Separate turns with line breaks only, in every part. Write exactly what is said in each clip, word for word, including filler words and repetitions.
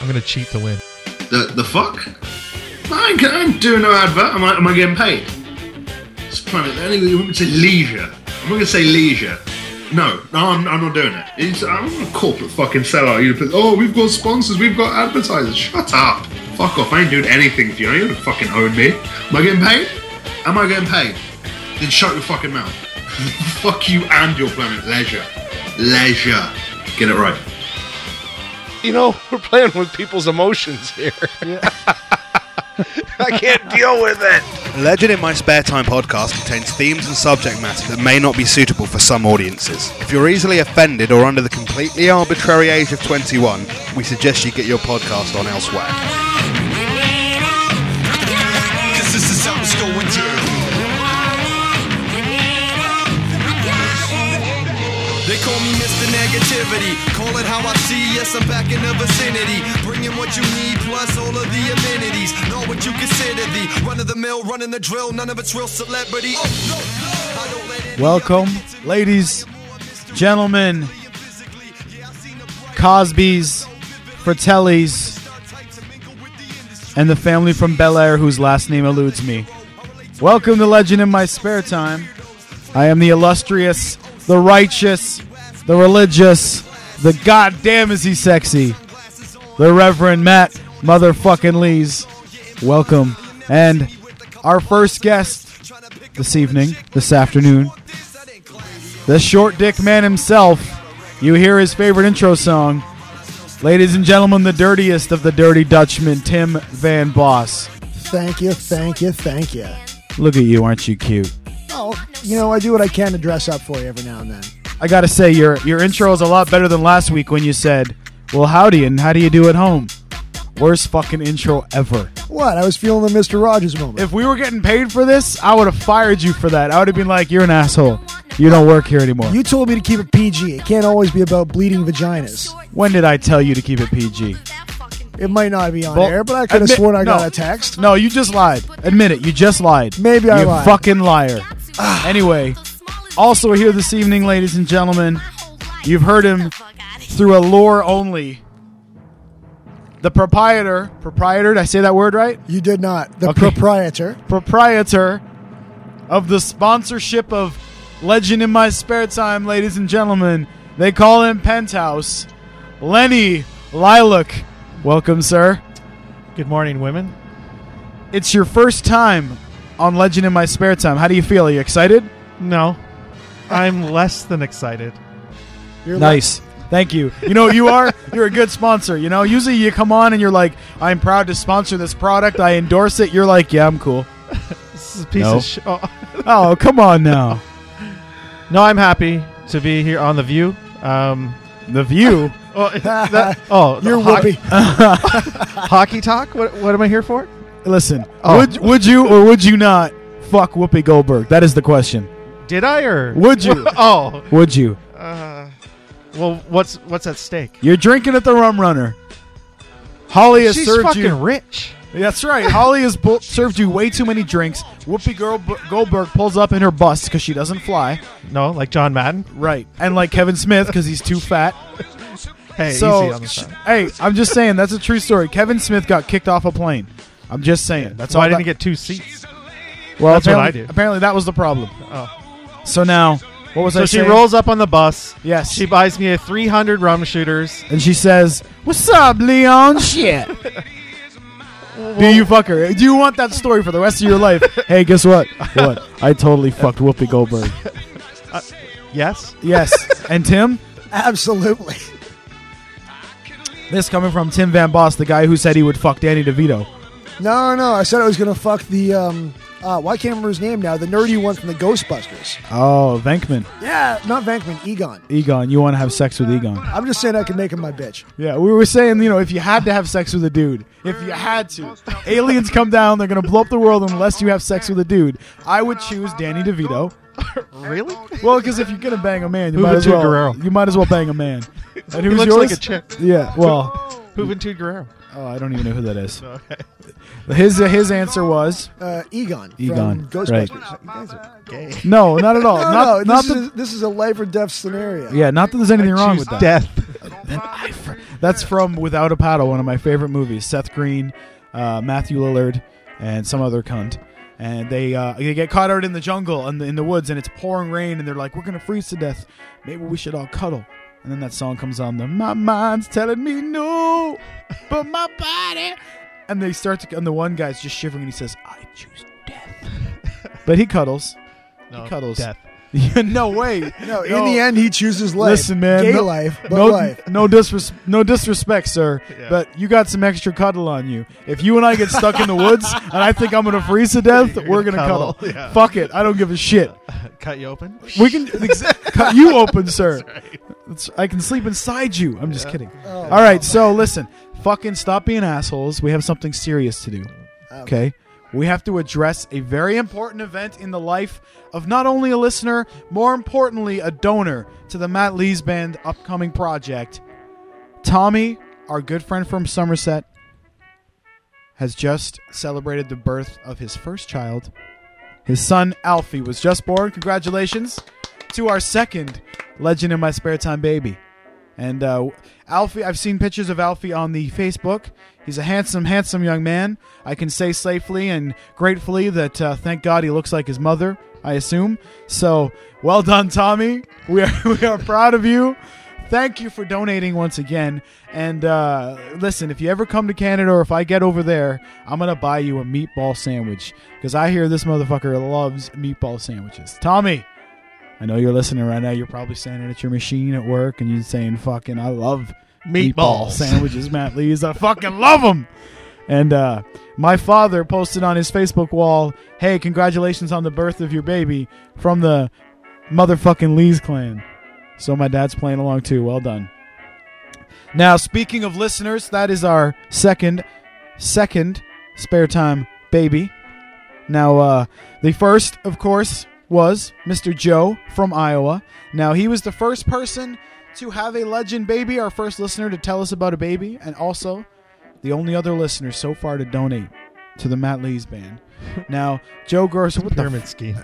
I'm going to cheat to win.
The the fuck? I ain't, I ain't doing no advert. Am I, am I getting paid? It's planet. Anyway, you want me to say leisure? I'm going to say leisure. No, no, I'm, I'm not doing it. It's, I'm a corporate fucking sellout. You put, oh, we've got sponsors, we've got advertisers. Shut up. Fuck off. I ain't doing anything for you. You don't fucking own me. Am I getting paid? Am I getting paid? Then shut your fucking mouth. Fuck you and your planet. Leisure. Leisure. Get it right.
You know, we're playing with people's emotions here. Yeah. I can't deal with it.
Legend in My Spare Time podcast contains themes and subject matter that may not be suitable for some audiences. If you're easily offended or under the completely arbitrary age of twenty-one, we suggest you get your podcast on elsewhere.
Cause this is how it's going down. They call me Mister Negativity. Call it how I see. Yes, I'm back in the vicinity. Bringing what you need plus all of the amenities. Know what you consider the run of the mill, running the drill. None of it's real celebrity. Oh, no, no. I don't let any
Welcome, ladies, gentlemen, Cosbys, Fratellis, and the family from Bel Air whose last name eludes me. Welcome to Legend in My Spare Time. I am the illustrious, the righteous, the religious, the goddamn is he sexy, the Reverend Matt motherfucking Lees. Welcome. And our first guest this evening, this afternoon, the short dick man himself. You hear his favorite intro song. Ladies and gentlemen, the dirtiest of the dirty Dutchmen, Tim Van Boss.
Thank you, thank you, thank you.
Look at you, aren't you cute?
Oh, you know, I do what I can to dress up for you every now and then.
I gotta say, your your intro is a lot better than last week when you said, well, howdy, and how do you do at home? Worst fucking intro ever.
What? I was feeling the Mister Rogers moment.
If we were getting paid for this, I would have fired you for that. I would have been like, you're an asshole. You don't work here anymore.
You told me to keep it P G. It can't always be about bleeding vaginas.
When did I tell you to keep it P G?
It might not be on
Well,
air, but I could have
admit-
sworn I
no.
got a text.
No, you just lied. Admit it. You just lied.
Maybe I
you
lied.
fucking liar. Anyway, also here this evening, ladies and gentlemen, you've heard him through a lore only. The proprietor, proprietor, did I say that word right?
You did not. The
Okay.
proprietor.
Proprietor of the sponsorship of Legend in My Spare Time, ladies and gentlemen. They call him Penthouse. Lenny Lilac. Welcome, sir.
Good morning, women.
It's your first time on Legend in My Spare Time. How do you feel? Are you excited?
No, I'm less than excited.
You're
Nice. Thank you. You know, you are, you're a good sponsor. You know, usually you come on and you're like, I'm proud to sponsor this product. I endorse it. You're like, yeah, I'm cool.
This is a piece
No.
of shit. Oh.
Oh, come on now.
No, I'm happy to be here on The View. Um,
The View.
oh, that, oh,
You're
hockey,
whoopee.
hockey talk? What, what am I here for?
Listen,
Oh.
would would you or would you not fuck Whoopi Goldberg? That is the question.
Did I or
Would you?
oh,
Would you?
uh, well, what's what's at stake?
You're drinking at the Rum Runner. Holly has
She's
served
fucking
you.
rich.
That's right. Holly has bu- served you way too many drinks. Whoopi Girl- Goldberg pulls up in her bus because she doesn't fly.
No, like John Madden.
Right. And like Kevin Smith because he's too fat.
Hey,
so,
easy on the
sh-
side.
hey, I'm just saying that's a true story. Kevin Smith got kicked off a plane. I'm just saying. That's
Why
all.
didn't
that-
he get two seats?
Well,
That's what I
apparently-
did.
Apparently, that was the problem.
Oh,
So now, what was
so
I
she
saying?
rolls up on the bus.
Yes.
She buys me a three hundred rum shooters.
and she says, "What's up, Leon? Shit." Do you fuck her? Do you want that story for the rest of your life? Hey, guess what? What? I totally fucked Whoopi Goldberg.
Yes.
Yes. And Tim?
Absolutely.
This coming from Tim Van Boss, the guy who said he would fuck Danny DeVito.
No, no. I said I was going to fuck the, um, uh, well, I can't remember his name now, the nerdy one from the Ghostbusters.
Oh, Venkman.
Yeah, not Venkman, Egon.
Egon. You want to have sex with Egon.
I'm just saying I can make him my bitch.
Yeah, we were saying, you know, if you had to have sex with a dude, if you had to, aliens come down, they're going to blow up the world unless you have sex with a dude. I would choose Danny DeVito.
Really?
Well, because if you're going to bang a man, you
Juventud
might as well
Guerrero.
you might as well bang a man. And
He
who's
looks
yours?
like a chick.
Yeah, well,
Juventud Guerrero.
oh, I don't even know who that is.
Okay.
His his answer was
Uh, Egon,
Egon,
from
right.
Ghostbusters.
You guys are gay.
no, not at all.
No,
not,
no,
not
this,
the,
is, this is a life or death scenario.
yeah, not that there's anything wrong
Choose
with that.
death.
Then I fr- That's from Without a Paddle, one of my favorite movies. Seth Green, uh, Matthew Lillard, and some other cunt. And they uh, they get caught out in the jungle and in, in the woods, and it's pouring rain, and they're like, we're going to freeze to death. Maybe we should all cuddle. And then that song comes on. The, my mind's telling me no, but my body. And they start to, and the one guy's just shivering, and he says, I choose death. But he cuddles.
No,
he cuddles.
Death.
No way.
No, in the end, he chooses life.
Listen, man.
Gay
no,
life, but
no,
life.
No, disres- no disrespect, sir.
Yeah.
But you got some extra cuddle on you. If you and I get stuck in the woods and I think I'm going to freeze to death,
You're
we're
gonna
going to cuddle.
cuddle. Yeah.
Fuck it. I don't give a shit.
Cut you open?
We can exa- cut you open, sir. It's, I can sleep inside you. I'm just kidding.
Oh,
All right, so listen. Fucking stop being assholes. We have something serious to do. Okay? We have to address a very important event in the life of not only a listener, more importantly, a donor to the Matt Lees Band upcoming project. Tommy, our good friend from Somerset, has just celebrated the birth of his first child. His son, Alfie, was just born. Congratulations to our second Legend in My Spare Time baby. And uh, Alfie, I've seen pictures of Alfie on the Facebook. He's a handsome, handsome young man. I can say safely and gratefully that uh, thank God he looks like his mother, I assume. So, well done, Tommy. We are, we are proud of you. Thank you for donating once again. And uh, listen, if you ever come to Canada or if I get over there, I'm going to buy you a meatball sandwich because I hear this motherfucker loves meatball sandwiches. Tommy, I know you're listening right now. You're probably standing at your machine at work and you're saying, fucking, I love meatball
Meatballs.
sandwiches, Matt Lees. I fucking love them. And uh, my father posted on his Facebook wall, hey, congratulations on the birth of your baby from the motherfucking Lees clan. So my dad's playing along too. Well done. Now, speaking of listeners, that is our second, second Spare Time baby. Now, uh, the first, of course, was Mister Joe from Iowa. Now, he was the first person to have a legend baby, our first listener to tell us about a baby, and also the only other listener so far to donate to the Matt Lees Band. Now, Joe Gross, what the
Pyramid
f-
scheme.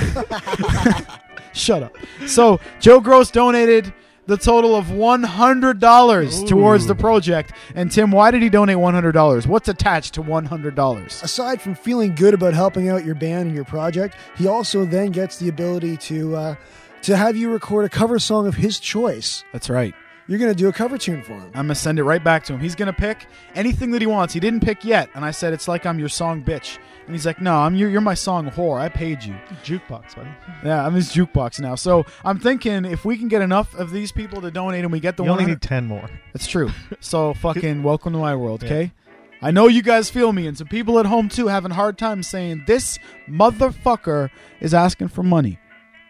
Shut up. So, Joe Gross donated the total of one hundred dollars towards the project. And, Tim, why did he donate one hundred dollars? What's attached to one hundred dollars?
Aside from feeling good about helping out your band and your project, he also then gets the ability to uh, to have you record a cover song of his choice.
That's right.
You're going to do a cover tune for him.
I'm going to send it right back to him. He's going to pick anything that he wants. He didn't pick yet. And I said, it's like I'm your song bitch. And he's like, no, I'm your, you're my song whore. I paid you.
Jukebox, buddy.
Yeah, I'm his jukebox now. So I'm thinking if we can get enough of these people to donate and we get the
You only
one hundred
need ten more.
That's true. So fucking welcome to my world, okay? I know you guys feel me, and some people at home too having a hard time saying this motherfucker is asking for money.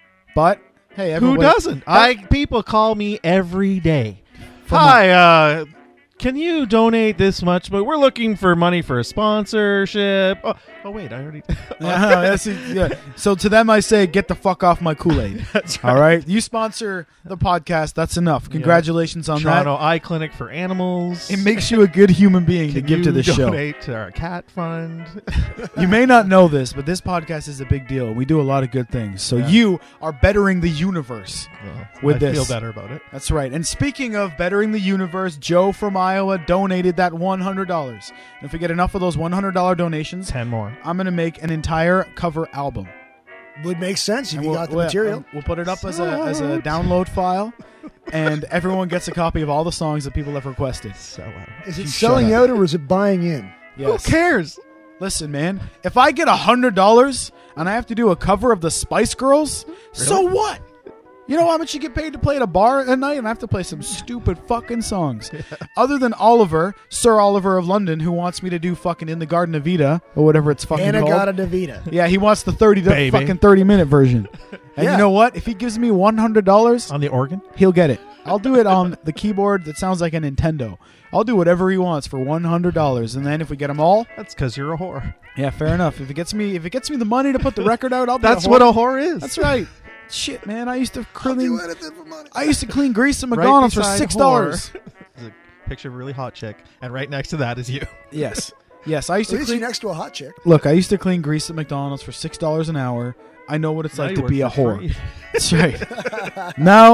But hey,
Who
everybody,
doesn't? I people call me every day.
From
Hi, uh, can you donate this much? But we're looking for money for a sponsorship. Oh, oh wait, I already.
Yeah, that's it, yeah. So to them, I say, get the fuck off my Kool-Aid.
That's right.
All right, you sponsor the podcast. That's enough. Congratulations on
Toronto
that.
Eye Clinic for Animals.
It makes you a good human being to
Can
give to
you
this show.
donate to our cat fund.
You may not know this, but this podcast is a big deal. We do a lot of good things. So
Yeah.
you are bettering the universe.
Well,
With
I
this.
feel better about it.
That's right. And speaking of bettering the universe, Joe from Iowa donated that one hundred dollars. And if we get enough of those one hundred dollars donations,
Ten more.
I'm going to make an entire cover album.
Would make sense if
And
you
we'll,
got the
we'll-
material.
We'll put it up as a as a download file, and everyone gets a copy of all the songs that people have requested.
So loud.
Is it
You
selling
shut
out or is it buying in?
Yes.
Who cares?
Listen, man, if I get one hundred dollars and I have to do a cover of the Spice Girls, so what? You know how much you get paid to play at a bar at night? And I have to play some stupid fucking songs. Other than Oliver, Sir Oliver of London, who wants me to do fucking In the Garden of Eden, or whatever it's fucking called.
Anagata Davida.
Yeah, he wants the thirty to
Baby.
fucking thirty minute version. And
Yeah.
you know what? If he gives me one hundred dollars,
On the organ?
he'll get it. I'll do it on the keyboard that sounds like a Nintendo. I'll do whatever he wants for one hundred dollars. And then if we get them all,
That's because you're a whore.
yeah, fair enough. If it gets me if it gets me the money to put the record out, I'll be
That's
a
what
whore.
a whore is.
That's right. Shit, man. I used to
I'll do
clean
anything for money.
I used to clean grease at
Right
McDonald's for
beside
six
whore
dollars.
is a picture of a really hot chick, and right next to that is you.
Yes. Yes. I used
At
to
least you're
clean
next to a hot chick.
Look, I used to clean grease at McDonald's for six dollars an hour. I know what it's
Now
like
you
to be a
work for
whore.
free.
That's right. Now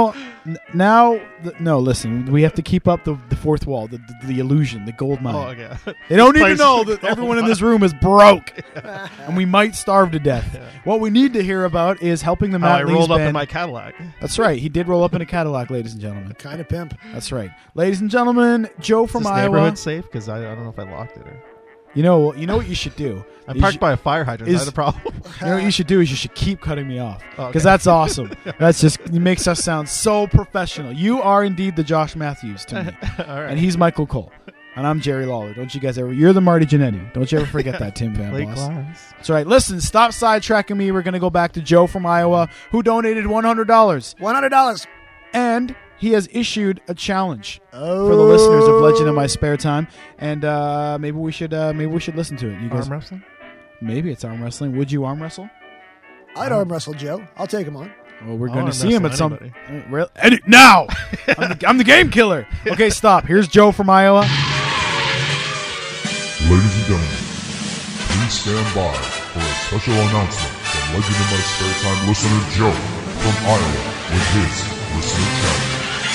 N- now, th- no, listen. We have to keep up the, the fourth wall, the, the the illusion, the gold mine.
Oh, okay.
They don't need to
Place
know
the
that
gold
everyone in
mine.
this room is broke, and we might starve to death. What we need to hear about is helping the
How
Matt
I
Lees
rolled up
band.
in my Cadillac.
That's right. He did roll up in a Cadillac, ladies and gentlemen.
Kind of pimp.
That's right, ladies and gentlemen. Joe
Is
from
this
Iowa.
neighborhood safe? Because I, I don't know if I locked it. Or...
You know, you know what you should do.
I'm
You
parked
should-
by a fire hydrant.
is-
Is that a problem?
You know what you should do is you should keep cutting me off because
Oh, okay.
that's awesome. That's just it makes us sound so professional. You are indeed the Josh Matthews to me,
All right.
and he's Michael Cole, and I'm Jerry Lawler. Don't you guys ever? You're the Marty Jannetty. Don't you ever forget that, Tim Van
Blake
Boss.
Lawrence.
That's right. Listen, stop sidetracking me. We're gonna go back to Joe from Iowa, who donated one hundred dollars,
One hundred dollars.
and he has issued a challenge
Oh.
for the listeners of Legend in My Spare Time, and uh, maybe we should uh, maybe we should listen to it. You guys,
Arm wrestling?
maybe it's arm wrestling. Would you arm wrestle?
I'd arm wrestle Joe. I'll take him on.
Well, we're
I'll
going to
arm
see him at
wrestle
some.
anybody.
I mean, real- Eddie, now, I'm, the, I'm the game killer. Okay, stop. Here's Joe from Iowa.
Ladies and gentlemen, please stand by for a special announcement from Legend in My Spare Time listener Joe from Iowa with his listener challenge.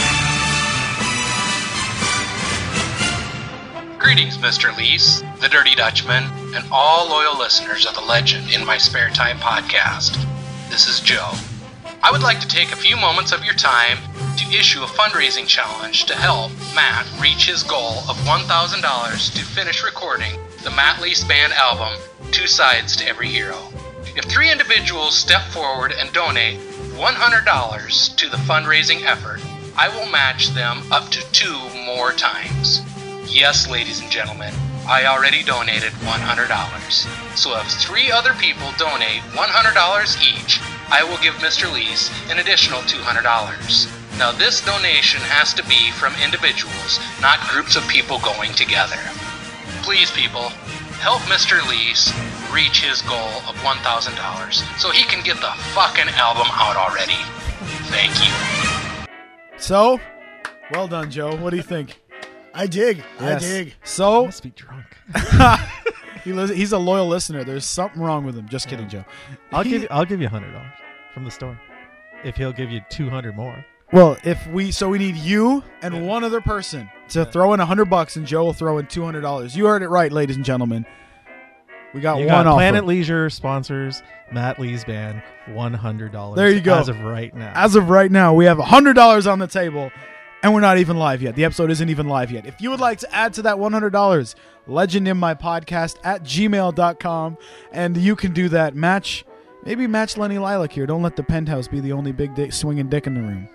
Greetings, Mister Lees, the Dirty Dutchman, and all loyal listeners of the Legend in My Spare Time podcast. This is Joe. I would like to take a few moments of your time to issue a fundraising challenge to help Matt reach his goal of one thousand dollars to finish recording the Matt Lees Band album, Two Sides to Every Hero. If three individuals step forward and donate one hundred dollars to the fundraising effort, I will match them up to two more times. Yes, ladies and gentlemen, I already donated one hundred dollars. So if three other people donate one hundred dollars each, I will give Mister Lees an additional two hundred dollars. Now this donation has to be from individuals, not groups of people going together. Please, people, help Mister Lees reach his goal of one thousand dollars so he can get the fucking album out already. Thank you.
So, well done, Joe. What do you think?
I dig.
Yes.
I dig.
So,
Must be drunk.
he lis- he's a loyal listener. There's something wrong with him. Just kidding, Joe.
I'll
He-
give you. I'll give you a hundred dollars from the store. If he'll give you two hundred more.
Well, if we so we need you and one other person to throw in a hundred bucks, and Joe will throw in two hundred dollars. You heard it right, ladies and gentlemen. We got
You
one
got
offer.
Planet Leisure sponsors Matt Lee's band one hundred dollars.
There you go.
As of right now.
As of right now, we have a hundred dollars on the table, and we're not even live yet. The episode isn't even live yet. If you would like to add to that one hundred dollars, legend in my podcast at gmail dot com, and you can do that. Match, maybe match Lenny Lilac here. Don't let the penthouse be the only big dick, swinging dick in the room.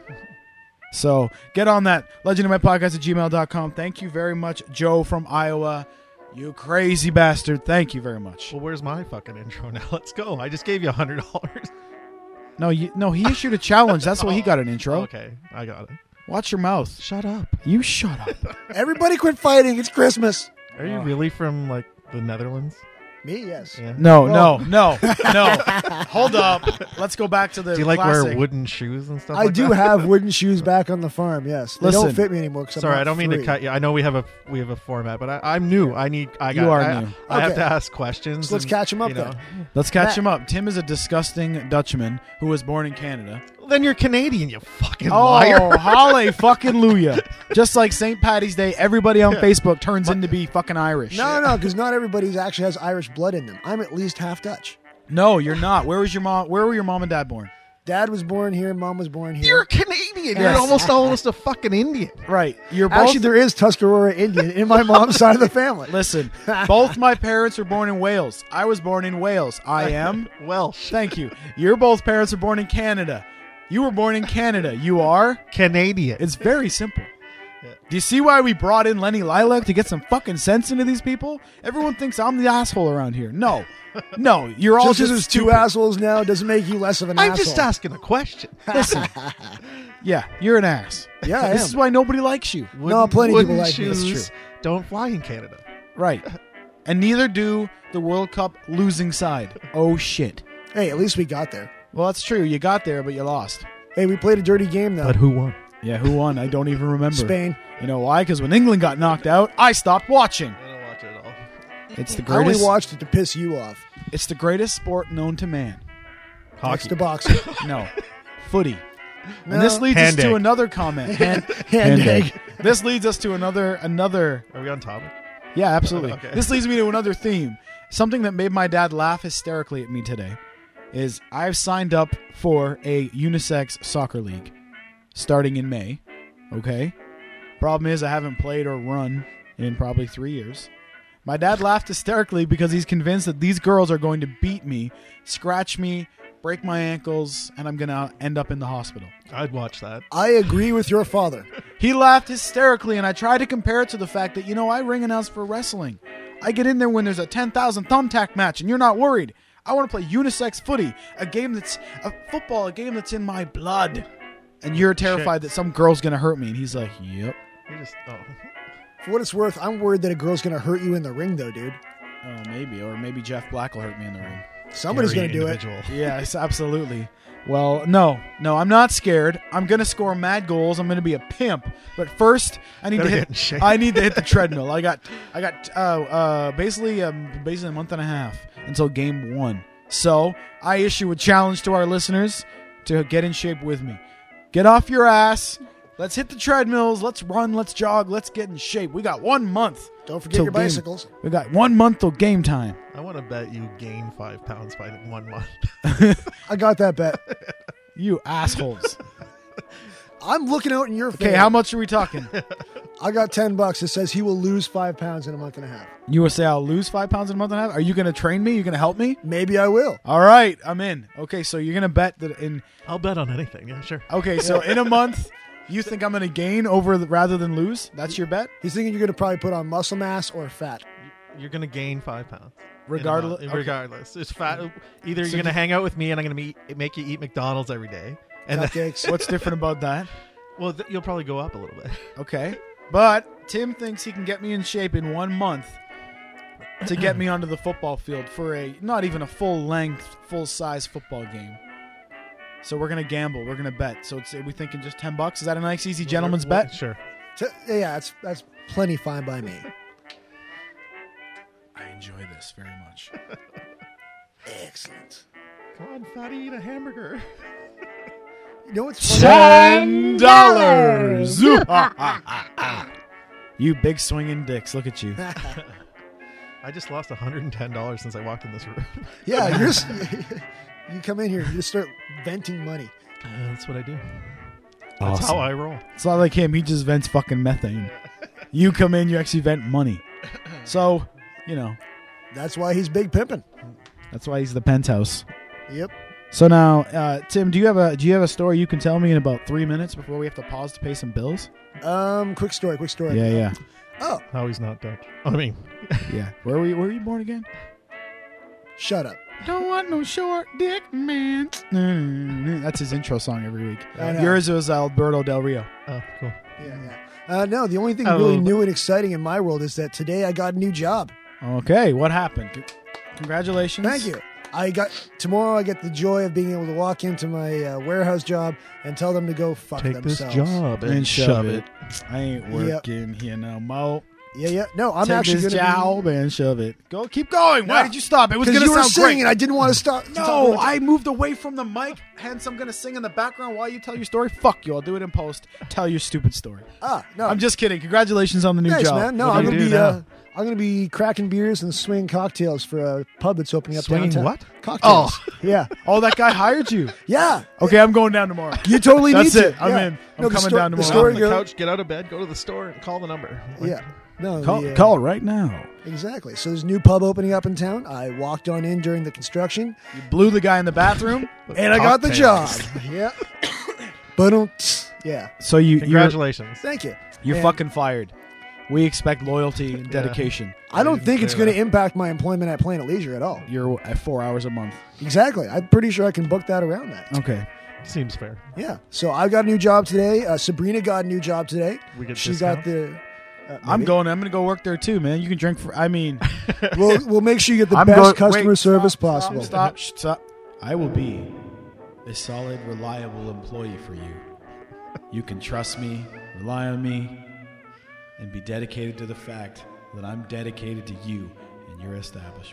So get on that. Legend in my podcast at gmail dot com. Thank you very much, Joe from Iowa. You crazy bastard. Thank you very much.
Well, where's my fucking intro now? Let's go. I just gave you a hundred dollars.
No, you, no, he issued a challenge. That's why he got an intro.
Okay, I got it.
Watch your mouth.
Shut up.
You shut up.
Everybody quit fighting. It's Christmas.
Are you really from like the Netherlands?
Me, yes.
Yeah.
No,
Well-
no, no, no. Hold up. Let's go back to the
Do you like
classic.
wear wooden shoes and stuff?
I
like
do
that?
have wooden shoes back on the farm. Yes, they
Listen.
don't fit me anymore. Cause I'm
Sorry,
not
I don't mean
free.
to cut you. I know we have a we have a format, but I, I'm new. I need. I got.
You are
I,
new.
I have
Okay.
to ask questions.
So let's
and,
catch 'em up
you know.
then.
Let's catch
Matt.
him up. Tim is a disgusting Dutchman who was born in Canada.
Well, then you're Canadian, you fucking
Oh,
liar.
holly fucking luya. Just like Saint Patty's Day, everybody on Facebook turns into be fucking Irish.
No, no, because not everybody actually has Irish blood in them. I'm at least half Dutch.
No, you're not. Where was your mom? Where were your mom and dad born?
Dad was born here. Mom was born here.
You're Canadian.
Yes.
You're almost almost a fucking Indian.
Right. You're both.
Actually, there is Tuscarora Indian in my mom's side of the family.
Listen, both my parents were born in Wales. I was born in Wales. I am.
Welsh.
Thank you. Your both parents were born in Canada. You were born in Canada. You are.
Canadian.
It's very simple. Do you see why we brought in Lenny Lilac to get some fucking sense into these people? Everyone thinks I'm the asshole around here. No. No, you're all
Just
just,
because there's two
stupid.
assholes now doesn't make you less of an
I'm
asshole.
just asking a question.
Listen. Yeah, you're an ass.
Yeah, I
This
am.
is why nobody likes you.
No, plenty of people
wooden
like me, that's
shoes don't fly in Canada.
Right. And neither do the World Cup losing side. Oh, shit.
Hey, at least we got there.
Well, that's true. You got there, but you lost.
Hey, we played a dirty game though.
But who won?
Yeah, who won? I don't even remember.
Spain.
You know why? Because when England got knocked out, I stopped watching.
I don't watch it at all.
It's the
I only
greatest.
watched it to piss you off.
It's the greatest sport known to man.
Next to boxing.
No, footy. And this leads
Hand
us to
egg.
another comment. Hand,
Hand
egg.
egg.
This leads us to another another.
Are we on topic?
Yeah, absolutely.
Okay.
This leads me to another theme. Something that made my dad laugh hysterically at me today is I've signed up for a unisex soccer league starting in May. Okay? Problem is I haven't played or run in probably three years. My dad laughed hysterically because he's convinced that these girls are going to beat me, scratch me, break my ankles, and I'm going to end up in the hospital.
I'd watch that.
I agree with your father.
He laughed hysterically, and I tried to compare it to the fact that, you know, I ring announce for wrestling. I get in there when there's a ten thousand thumbtack match, and you're not worried. I want to play unisex footy, a game that's a football, a game that's in my blood. And you're terrified that some girl's going to hurt me. And he's like, yep.
You just oh.
For what it's worth, I'm worried that a girl's going to hurt you in the ring, though, dude.
Oh, maybe. Or maybe Jeff Black will hurt me in the ring.
Somebody's going
Scary
to do it.
individual.
Yes, absolutely. Well, no, no, I'm not scared. I'm gonna score mad goals. I'm gonna be a pimp. But first, I need
Gotta
to
get in
hit.
shape.
I need to hit the treadmill. I got, I got, uh, uh, basically, um, basically a month and a half until game one. So I issue a challenge to our listeners to get in shape with me. Get off your ass. Let's hit the treadmills. Let's run. Let's jog. Let's get in shape. We got one month.
Don't forget
till
your
game-
bicycles.
We got one month till game time.
I want to bet you gain five pounds by one month.
I got that bet.
You assholes.
I'm looking out in your
Okay,
favor.
how much are we talking?
I got ten bucks. It says he will lose five pounds in a month and a half.
You will say I'll lose five pounds in a month and a half? Are you going to train me? You going to help me?
Maybe I will.
All right, I'm in. Okay, so you're going to bet that in...
I'll bet on anything. Yeah, sure.
Okay, so in a month, you think I'm going to gain over the, rather than lose? That's your bet?
He's thinking you're going to probably put on muscle mass or fat.
You're gonna gain five pounds.
Regardless-
In a month.
okay.
Regardless, it's fat. Either
So
you're gonna
you-
hang out with me and I'm gonna be, make you eat McDonald's every day, and then,
Cupcakes.
What's different about that?
well, th- you'll probably go up a little bit.
Okay. But Tim thinks he can get me in shape in one month to get me onto the football field for a, not even a full-length, full-size football game. So we're going to gamble. We're going to bet. So it's, are we thinking just ten bucks? Is that a nice, easy gentleman's
Well,
bet?
Sure.
T- yeah, that's that's plenty fine by me.
I enjoy this very much.
Excellent.
Come on, fatty, eat a hamburger.
You know what's funny?
Ten dollars. You big swinging dicks. Look at you.
I just lost one hundred ten dollars since I walked in this room.
Yeah, you're. s- You come in here, you just start venting money.
Uh, that's what I do. That's
Awesome.
how I roll.
It's not like him. He just vents fucking methane. You come in, you actually vent money. So, you know,
That's why he's big pimping.
that's why he's the penthouse.
Yep.
So now, uh, Tim, do you have a do you have a story you can tell me in about three minutes before we have to pause to pay some bills?
Um. Quick story. Quick story.
Yeah, yeah,
Oh,
How he's not Dutch. I mean,
yeah. Where were you? Where were you born again?
shut up.
Don't want no short dick, man. That's his intro song every week.
I know.
Yours was Alberto Del Rio.
oh, cool.
Yeah, yeah. Uh, no, the only thing
Oh.
really new and exciting in my world is that today I got a new job.
Okay, what happened? C- Congratulations.
Thank you. I got tomorrow. I get the joy of being able to walk into my uh, warehouse job and tell them to go fuck
Take this
themselves.
job and,
And
shove it.
I ain't working here no more.
Yeah, yeah. No, I'm
Take
actually
this
going
job and shove it. Go, keep going. Why
No.
did you stop? It was
because
going to
you were
sound
singing.
great.
and I didn't want to stop. to
No,
talk about
I moved away from the mic. Hence, I'm going to sing in the background while you tell your story. Fuck you. I'll do it in post. Tell your stupid story.
it. Ah, no.
I'm just kidding. Congratulations on the new
Thanks,
job.
man. No,
What do
I'm
you
going to
do
be.
now?
Uh, I'm going to be cracking beers and swinging cocktails for a pub that's opening up
Swinging
downtown.
what?
Cocktails. Yeah,
Oh, that guy hired you.
yeah.
Okay, I'm going down tomorrow.
You totally
That's
need to.
it. I'm
Yeah.
in. I'm
No, the
coming
sto-
down
the
tomorrow.
Get off
story
the
goes-
couch, get out of bed, go to the store, and call the number. Like,
Yeah. No,
Call,
the, uh,
call right now.
Exactly. So there's a new pub opening up in town. I walked on in during the construction,
You blew the guy in the bathroom.
and I got the job.
Cocktails.
Yeah. But don't. Yeah.
So you, you're,
Congratulations.
Thank you.
you're
And
fucking fired. We expect loyalty and dedication.
I don't think it's going to
Yeah.
impact my employment at Planet Leisure at all.
You're at four hours a month.
Exactly. I'm pretty sure I can book that around that.
Okay.
Seems fair.
Yeah. So I got a new job today. Uh, Sabrina got a new job today.
We get
She
discount?
got the. Uh,
I'm
maybe.
going. I'm going to go work there too, man. You can drink for. I mean,
We'll we'll make sure you get the
I'm
best
going-
customer
wait,
service
stop,
possible.
Stop, stop, stop. I will be a solid, reliable employee for you. You can trust me, rely on me, and be dedicated to the fact that I'm dedicated to you and your establishment.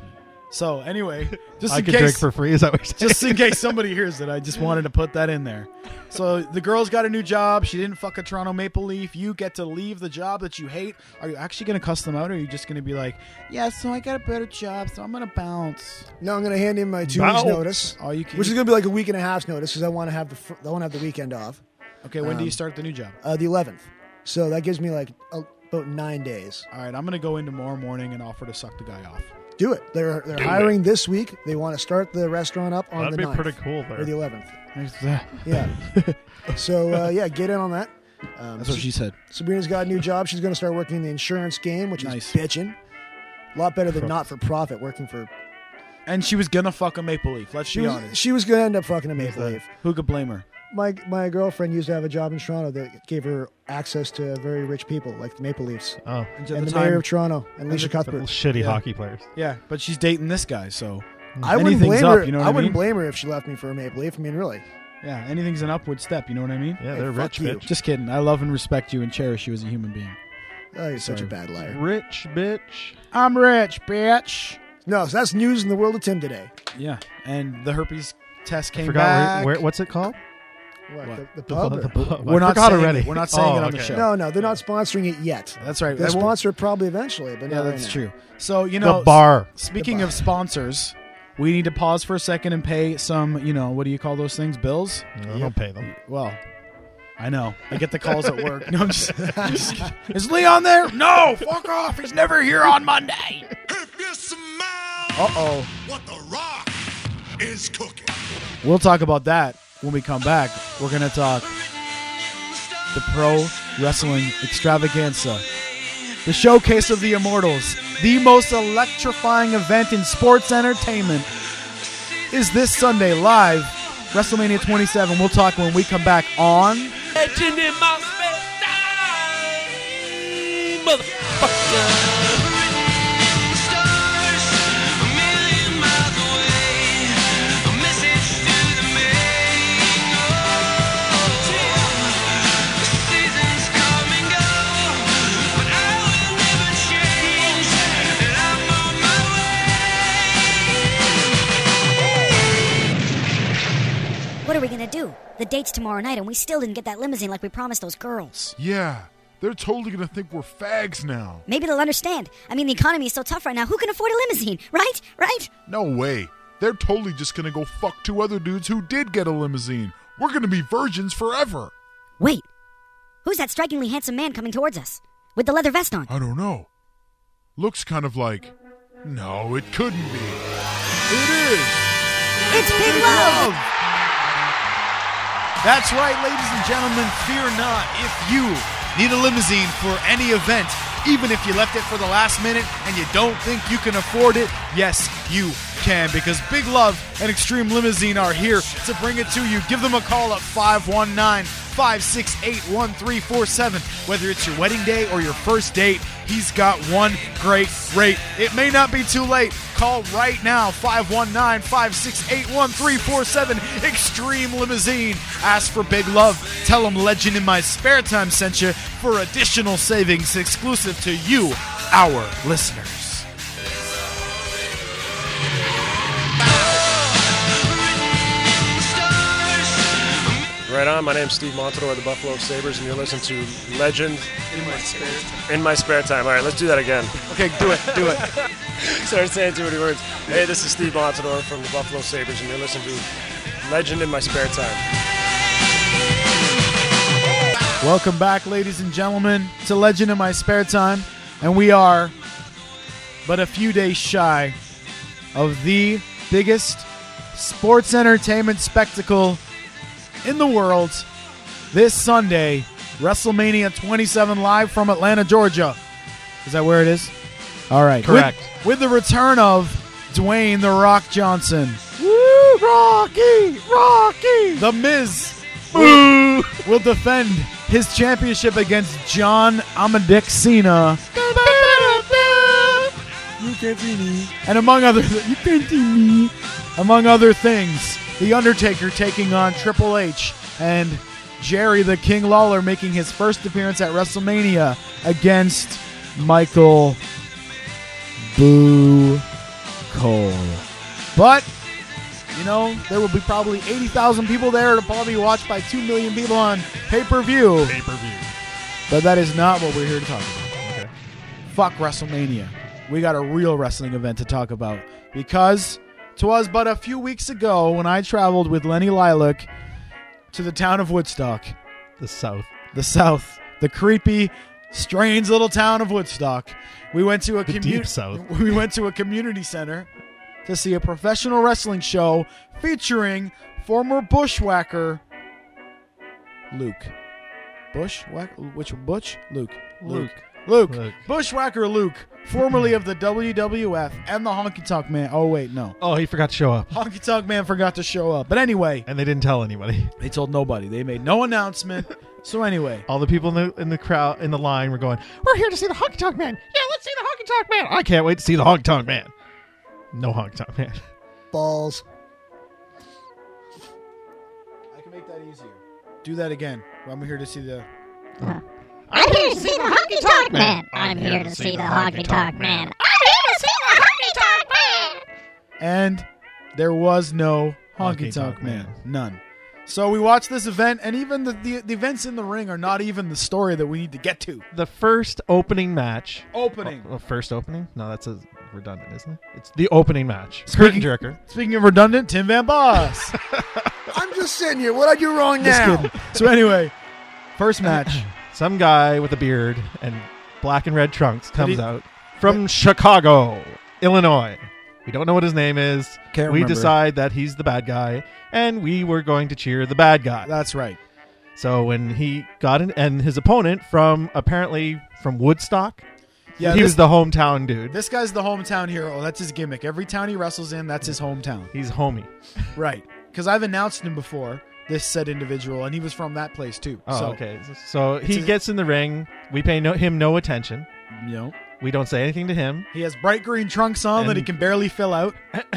So anyway, just
I
in
can
case,
drink for free. Is that what you're saying?
just in case somebody hears it, I just wanted to put that in there. So the girl's got a new job. She didn't fuck a Toronto Maple Leaf. You get to leave the job that you hate. Are you actually going to cuss them out, or are you just going to be like, yeah, so I got a better job, so I'm going to bounce?
No, I'm going to hand in my two
Bounce.
weeks notice,
Oh, you can.
which is going to be like a week and a half's notice because I want to have the fr- I want to have the weekend off,
okay, when do you
um,
start the new job?
uh, the eleventh. So that gives me like a, about nine days.
All right, I'm going to go in tomorrow morning and offer to suck the guy off.
Do it. They're they're
Do
hiring this week. They want to start the restaurant up on
That'd
the
be
ninth
pretty cool there.
or the eleventh.
That's
Yeah. So uh, yeah, get in on that. Um,
what she said.
Sabrina's got a new job. She's going to start working in the insurance game, which
Nice.
is bitching. A lot better than not for profit working for.
And she was going to fuck a Maple Leaf. Let's
She
be
was,
honest.
she was going to end up fucking a Maple Leaf.
Who could blame her?
My my girlfriend used to have a job in Toronto that gave her access to very rich people, like the Maple Leafs
Oh,
And,
and the mayor of Toronto and Alicia Cuthbert.
shitty
Yeah.
hockey players.
Yeah, but she's dating this guy, so
I wouldn't
anything's
blame
up,
her.
you know what
I
I
wouldn't
mean?
blame her if she left me for a Maple Leaf. I mean, really.
yeah, anything's an upward step. You know what I mean?
Yeah,
Hey,
they're
fuck
rich,
you.
bitch.
Just kidding. I love and respect you and cherish you as a human being.
Oh, you're such a
Sorry.
bad liar.
Rich, bitch.
I'm rich, bitch.
No, so that's news in the world of Tim today.
Yeah, and the herpes test came
Forgot
back.
where, where. What's it called?
What,
What?
The, the
The-
pub?
the
or-
pub.
We're
I
not
forgot
saying
already.
it. We're not saying
Oh,
it on the
okay.
show.
No, no, they're not sponsoring it yet.
That's right.
They'll
That won't-
sponsor it probably eventually, but
yeah,
not
that's
right
true. So you know,
The bar.
Speaking
The
of sponsors, we need to pause for a second and pay some. You know, what do you call those things? Bills.
I don't pay them.
Well, I know. I get the calls at work. No, I'm just, I'm just kidding. Is Leon there? No, fuck off. He's never here on Monday.
If you smell
Uh-oh.
what the rock is cooking.
We'll talk about that when we come back. We're going to talk the Pro Wrestling Extravaganza, the showcase of the Immortals, the most electrifying event in sports entertainment, is this Sunday live, WrestleMania twenty-seven. We'll talk when we come back on...
Legend in my spare time, motherfucker.
What are we gonna do? The date's tomorrow night and we still didn't get that limousine like we promised those girls.
Yeah, they're totally gonna think we're fags now.
Maybe they'll understand. I mean, the economy is so tough right now. Who can afford a limousine? Right? Right?
No way. They're totally just gonna go fuck two other dudes who did get a limousine. We're gonna be virgins forever.
Wait. Who's that strikingly handsome man coming towards us? With the leather vest on?
I don't know. Looks kind of like... No, it couldn't be. It is!
It's Big Love!
That's right, ladies and gentlemen, fear not. If you need a limousine for any event, even if you left it for the last minute and you don't think you can afford it, yes, you can, because Big Love and Extreme Limousine are here to bring it to you. Give them a call at five one nine, five six eight, one three four seven. Whether it's your wedding day or your first date, he's got one great rate. It may not be too late. Call right now, five one nine, five six eight, one three four seven. Extreme Limousine. Ask for Big Love. Tell him Legend in My Spare Time sent you for additional savings exclusive to you, our listeners.
Right on. My name's Steve Montador of the Buffalo Sabres, and you're listening to Legend in My Spare Time. In My Spare Time. All right, let's do that again.
Okay, do it. Do it.
Started saying too many words. Hey, this is Steve Montador from the Buffalo Sabres, and you're listening to Legend in My Spare Time.
Welcome back, ladies and gentlemen, to Legend in My Spare Time. And we are but a few days shy of the biggest sports entertainment spectacle in the world. This Sunday, WrestleMania twenty-seven live from Atlanta, Georgia. Is that where it is? All right.
Correct.
With, with the return of Dwayne The Rock Johnson. Woo! Rocky! Rocky! The Miz will, will defend his championship against John Amadeus Cena. You can't see me. And among other th- you can't see me. Among other things, The Undertaker taking on Triple H, and Jerry the King Lawler making his first appearance at WrestleMania against Michael Boo Cole. But, you know, there will be probably eighty thousand people there to probably watch by two million people on pay-per-view.
Pay-per-view.
But that is not what we're here to talk about. Okay. Fuck WrestleMania. We got a real wrestling event to talk about. Because 'twas but a few weeks ago when I traveled with Lenny Lilac to the town of Woodstock.
The South.
The South. The creepy, strange little town of Woodstock. We went to a
The
commu-
deep South.
We went to a community center to see a professional wrestling show featuring former bushwhacker Luke. Bushwhacker? Which one? Butch? Luke.
Luke.
Luke.
Luke.
Bushwhacker Luke, formerly of the W W F and the Honky Tonk Man. Oh, wait, no.
Oh, he forgot to show up.
Honky Tonk Man forgot to show up. But anyway.
And they didn't tell anybody.
They told nobody. They made no announcement. So anyway.
All the people in the in the crowd, in the line were going, we're here to see the Honky Tonk Man. Yeah, let's see the Honky Tonk Man. I can't wait to see the Honky Tonk Man. No Honky Tonk Man.
Balls.
I can make that easier. Do that again. I'm here to see the...
I'm here to see the Honky Tonk Man. I'm here to see the Honky Tonk Man. I'm here to see the Honky Tonk Man.
And there was no Honky,
Honky
Tonk
Tonk
Man.
Man.
None. So we watched this event, and even the, the, the events in the ring are not even the story that we need to get to.
The first opening match.
Opening.
Oh, oh, first opening? No, that's a redundant, isn't it? It's the opening match.
Speaking-
Curtain jerker.
Speaking of redundant, Tim Van Boss.
I'm just sitting here. What I do wrong
Just
now?
kidding. So anyway, first match.
Some guy with a beard and black and red trunks comes
he-
out from Chicago, Illinois. We don't know what his name is.
Can't
we
remember.
decide that he's the bad guy, and we were going to cheer the bad guy.
That's right.
So when he got in, and his opponent from apparently from Woodstock,
Yeah,
he
this-
was the hometown dude.
This guy's the hometown hero. That's his gimmick. Every town he wrestles in, that's his hometown.
He's homie.
Right. Because I've announced him before, this said individual, and he was from that place too.
Oh,
so,
okay. So
It's
he
his-
gets in the ring. We pay no, him no attention.
You know,
We don't say anything to him.
he has bright green trunks on that he
And-
can barely fill out.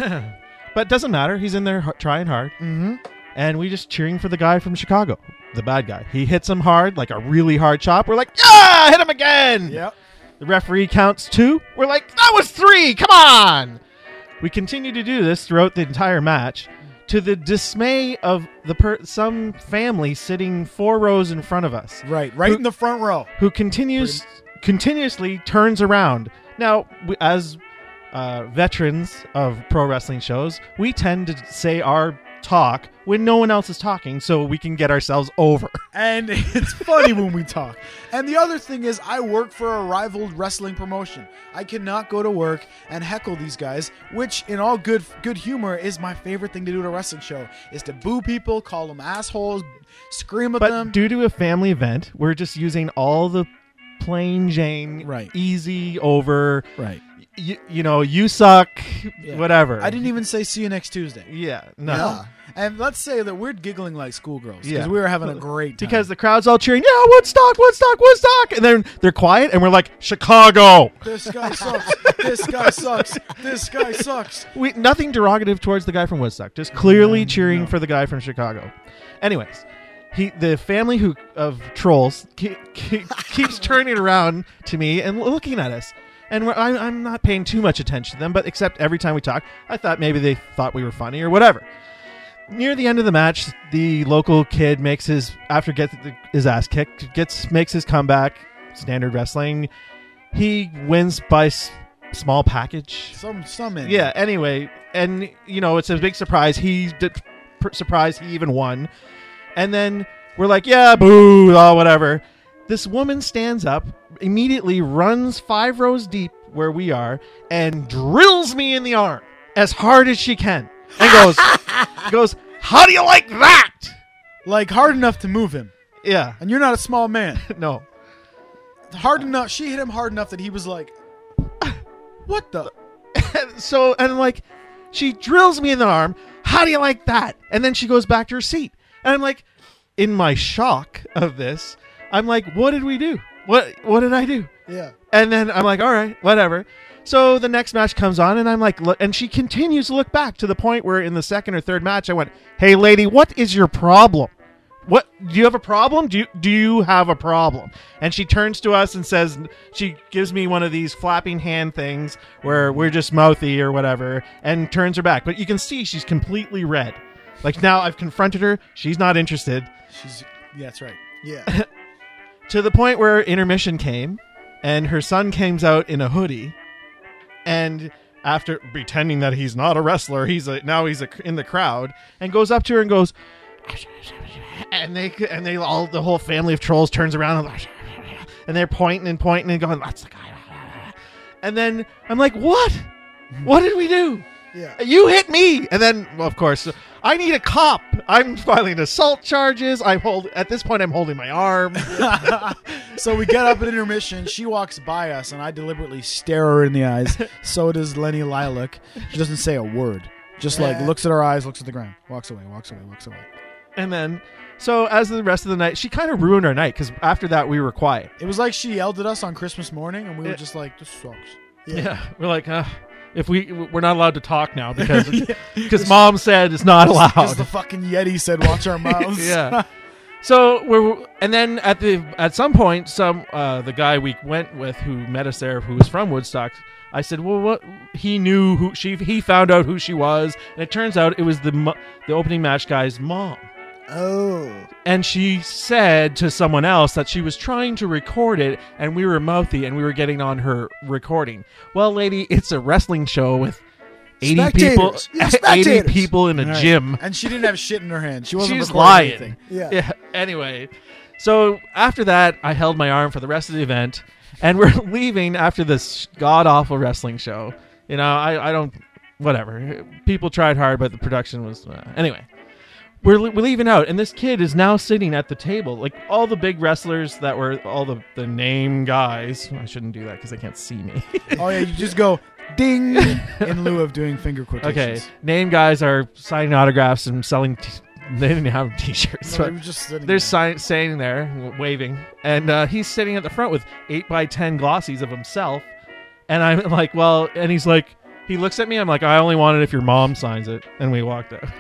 But it doesn't matter. He's in there h- trying hard.
Mm-hmm.
And we just cheering for the guy from Chicago, the bad guy. He hits him hard, like a really hard chop. We're like, yeah, hit him again.
Yep.
The referee counts two. We're like, that was three. Come on. We continue to do this throughout the entire match, to the dismay of the per- some family sitting four rows in front of us,
Right. Right
Who-
in the front row.
who continues continuously turns around. Now, we, as uh, veterans of pro wrestling shows, we tend to say our talk when no one else is talking, so we can get ourselves over.
And it's funny when we talk. And the other thing is, I work for a rival wrestling promotion. I cannot go to work and heckle these guys, which, in all good good humor, is my favorite thing to do at a wrestling show, is to boo people, call them assholes, scream at
But
them.
due to a family event, we're just using all the plain Jane,
Right.
easy over,
Right.
y- you know, you suck,
Yeah.
whatever.
I didn't even say see you next Tuesday.
Yeah, no.
Yeah.
And let's say that we're giggling like schoolgirls because
Yeah.
we were having a great time.
Because the crowd's all cheering, yeah, Woodstock, Woodstock, Woodstock. And then they're quiet, and we're like, Chicago.
this guy sucks. This guy sucks. This guy sucks.
We Nothing derogative towards the guy from Woodstock, just clearly
No,
cheering
no.
for the guy from Chicago. Anyways, he the family who of trolls ke- ke- keeps turning around to me and looking at us. And we're, I, I'm not paying too much attention to them, but except every time we talk, I thought maybe they thought we were funny or whatever. Near the end of the match, the local kid makes his after getting his ass kicked, gets makes his comeback. Standard wrestling. He wins by s- small package.
Some some in.
Yeah. Anyway, and you know it's a big surprise. He did pr- surprise. He even won, and then we're like, yeah, boo, oh, whatever. This woman stands up, immediately runs five rows deep where we are, and drills me in the arm as hard as she can, and goes, goes, how do you like that?
Like hard enough to move him.
Yeah.
And you're not a small man.
No.
Hard enough. She hit him hard enough that he was like, what the?
So, and like, she drills me in the arm. How do you like that? And then she goes back to her seat. And I'm like, in my shock of this, I'm like, what did we do? What what did I do?
Yeah.
And then I'm like, all right, whatever. So the next match comes on, and I'm like, look, and she continues to look back to the point where in the second or third match, I went, hey, lady, what is your problem? What? Do you have a problem? Do you do you have a problem? And she turns to us and says, she gives me one of these flapping hand things where we're just mouthy or whatever, and turns her back. But you can see she's completely red. Like, now I've confronted her. She's not interested.
She's yeah, that's right.
Yeah.
To the point where intermission came, and her son comes out in a hoodie, and after pretending that he's not a wrestler, he's a, now he's a, in the crowd, and goes up to her and goes, and they and they all the whole family of trolls turns around and, and they're pointing and pointing and going, that's the guy. And then I'm like, what? What did we do?
Yeah.
You hit me. And then, well, of course, I need a cop. I'm filing assault charges. I hold at this point I'm holding my arm.
So we get up at intermission. She walks by us, and I deliberately stare her in the eyes. So does Lenny Lilac. She doesn't say a word. Just like
Yeah.
looks at our eyes, looks at the ground, walks away, walks away, walks away.
And then, so as the rest of the night, she kind of ruined our night because after that we were quiet.
It was like she yelled at us on Christmas morning, and we were
Yeah.
just like, "This sucks."
Yeah, we're like, uh, if we we're not allowed to talk now because because mom said it's not allowed.
Because the fucking Yeti said, "Watch our mouths."
Yeah. So we're and then at the at some point, some uh, the guy we went with who met us there, who was from Woodstock. I said, well, what? He knew who she. He found out who she was, and it turns out it was the mo- the opening match guy's mom.
Oh.
And she said to someone else that she was trying to record it, and we were mouthy, and we were getting on her recording. Well, lady, it's a wrestling show with eighty people,
Spectators. Yeah,
eighty
spectators.
people in a
Right.
gym.
And she didn't have shit in her hand. She wasn't
She's
recording
lying.
anything.
Yeah.
Anyway, so after that, I held my arm for the rest of the event, and we're leaving after this god awful wrestling show. You know, I, I don't, whatever. People tried hard, but the production was uh, anyway. We're, we're leaving out, and this kid is now sitting at the table. Like all the big wrestlers that were all the, the name guys. I shouldn't do that because they can't see me.
Oh yeah, you just go ding in lieu of doing finger quotations.
Okay, name guys are signing autographs and selling. T- they didn't have T-shirts,
No,
but
they were just sitting
they're
there.
si- standing there w- waving, and uh, he's sitting at the front with eight by ten glossies of himself. And I'm like, well, and he's like, he looks at me. I'm like, I only want it if your mom signs it. And we walked out.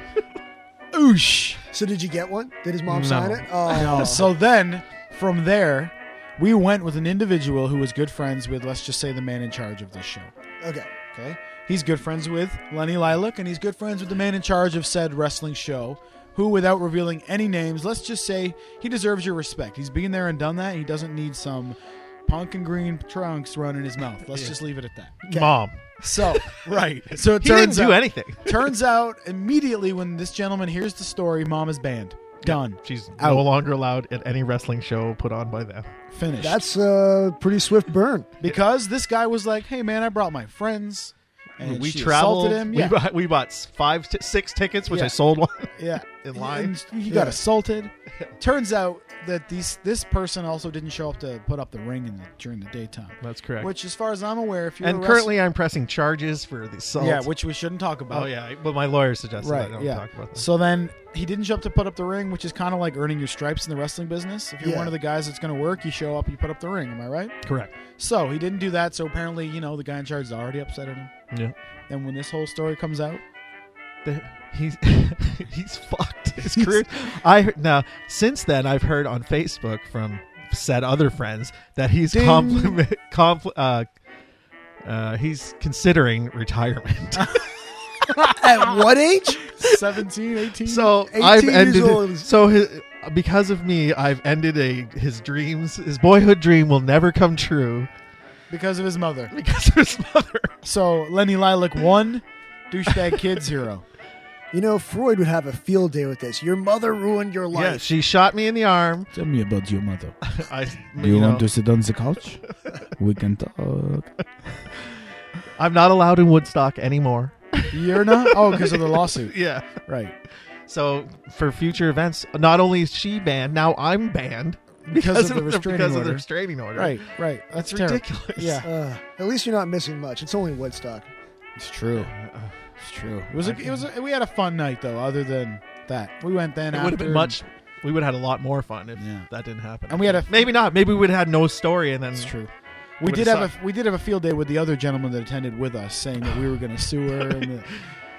Oosh.
So did you get one? Did his mom
No.
sign it? Oh.
No. So then, from there, we went with an individual who was good friends with, let's just say, the man in charge of this show.
Okay.
Okay. He's good friends with Lenny Lilac, and he's good friends with the man in charge of said wrestling show, who, without revealing any names, let's just say he deserves your respect. He's been there and done that. He doesn't need some punk and green trunks running his mouth. Let's
Yeah.
just leave it at that.
Mom.
So, right. So it
He
turns
didn't do
out,
anything.
turns out immediately when this gentleman hears the story, mom is banned. Done.
She's
Out.
no longer allowed at any wrestling show put on by them.
Finished.
That's a pretty swift burn.
Because this guy was like, "Hey man, I brought my friends." And
we
she
traveled.
assaulted him.
We,
Yeah.
bought, we bought five, t- six tickets, which
Yeah.
I sold one.
Yeah.
in line.
And he got
Yeah.
assaulted. Turns out that these this person also didn't show up to put up the ring in the, during the daytime.
That's correct.
Which, as far as I'm aware, if you're
and
a
currently, I'm pressing charges for the assault.
yeah, which we shouldn't talk about.
Oh yeah, but my lawyer suggested
Right.
I don't
yeah.
talk about that.
So then he didn't show up to put up the ring, which is kind of like earning your stripes in the wrestling business. If you're
Yeah.
one of the guys that's going to work, you show up, you put up the ring. Am I right?
Correct.
So he didn't do that. So apparently, you know, the guy in charge is already upset at him.
Yeah.
And when this whole story comes out,
The- he's he's fucked his career. I heard, now since then I've heard on Facebook from said other friends that he's
Ding.
compliment compl- uh, uh, he's considering retirement.
At what age?
seventeen, eighteen
So
eighteen
I've
years
ended
old.
so his, because of me I've ended a his dreams. His boyhood dream will never come true
because of his mother.
because of his mother.
So Lenny Lilac one, douchebag kid zero.
You know, Freud would have a field day with this. Your mother ruined your
Yeah,
life.
she shot me in the arm.
Tell me about your mother.
I,
Do you,
you
want
know,
to sit on the couch? We can talk.
I'm not allowed in Woodstock anymore.
You're not? Oh, because of the lawsuit.
Yeah.
Right.
So for future events, not only is she banned, now I'm banned
Because of the restraining
because of
order.
the restraining order.
Right, right. That's
It's
terrible.
ridiculous.
Yeah.
Uh, at least you're not missing much. It's only Woodstock.
It's true. It's true. It was. A, it was. A, we had a fun night though. Other than that, we went then.
It
after
would have been much. We would have had a lot more fun if
Yeah.
that didn't happen.
And we had a-
maybe not. Maybe we would have had no story, and then
It's true. We
Would've
did have
sucked.
a we did have a field day with the other gentleman that attended with us, saying that we were going to sue her. And the,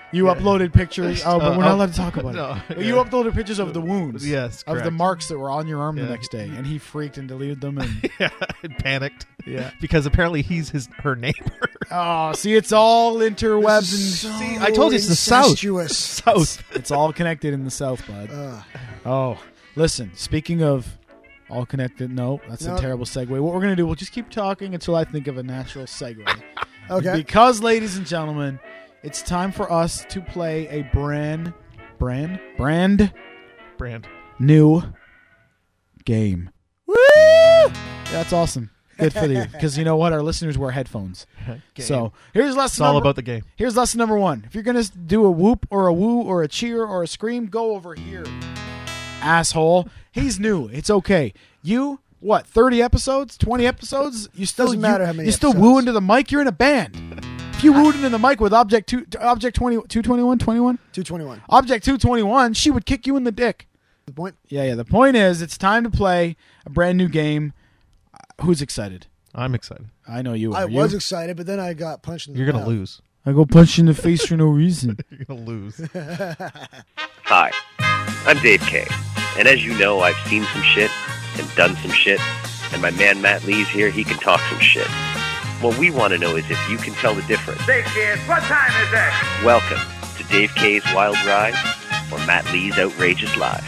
You
Yeah.
uploaded pictures. Oh, but
Uh,
we're not
oh,
allowed to talk about
no,
it. But
yeah.
You uploaded pictures of the wounds.
Yes,
Of the
correct.
marks that were on your arm
Yeah.
the next day, and he freaked and deleted them. And
yeah, and panicked.
Yeah.
because apparently he's his her neighbor.
oh, see, it's all interwebs and
See, I told you it's the South.
Incestuous.
South.
it's all connected in the South, bud.
Ugh.
Oh, listen. Speaking of all connected, no, that's
No.
a terrible segue. What we're gonna do? We'll just keep talking until I think of a natural segue.
Okay.
Because, ladies and gentlemen, it's time for us to play a brand, brand, brand
Brand.
new game. Woo! That's awesome. Good for you, because you know what? Our listeners wear headphones.
Game.
So here's lesson.
It's all
number,
about the game.
Here's lesson number one. If you're gonna do a whoop or a woo or a cheer or a scream, go over here, asshole. He's new. It's okay. You what? thirty episodes? twenty episodes? You still
Doesn't matter
you,
how many
You still
episodes.
woo into the mic. You're in a band. If you wooed into the mic with Object two, Object twenty, two twenty-one, twenty-one,
two twenty-one.
Object two twenty-one, she would kick you in the dick.
The point.
Yeah, yeah. The point is, it's time to play a brand new game. Uh, Who's excited?
I'm excited.
I know you are.
I
You?
was excited, but then I got punched in the
You're gonna
mouth.
lose.
I go punch you in the face for no reason.
You're gonna lose.
Hi, I'm Dave K, and as you know, I've seen some shit and done some shit, and my man Matt Lee's here, he can talk some shit. What we want to know is if you can tell the difference.
Say, kids, what time is it?
Welcome to Dave K's Wild Ride, or Matt Lee's Outrageous Live.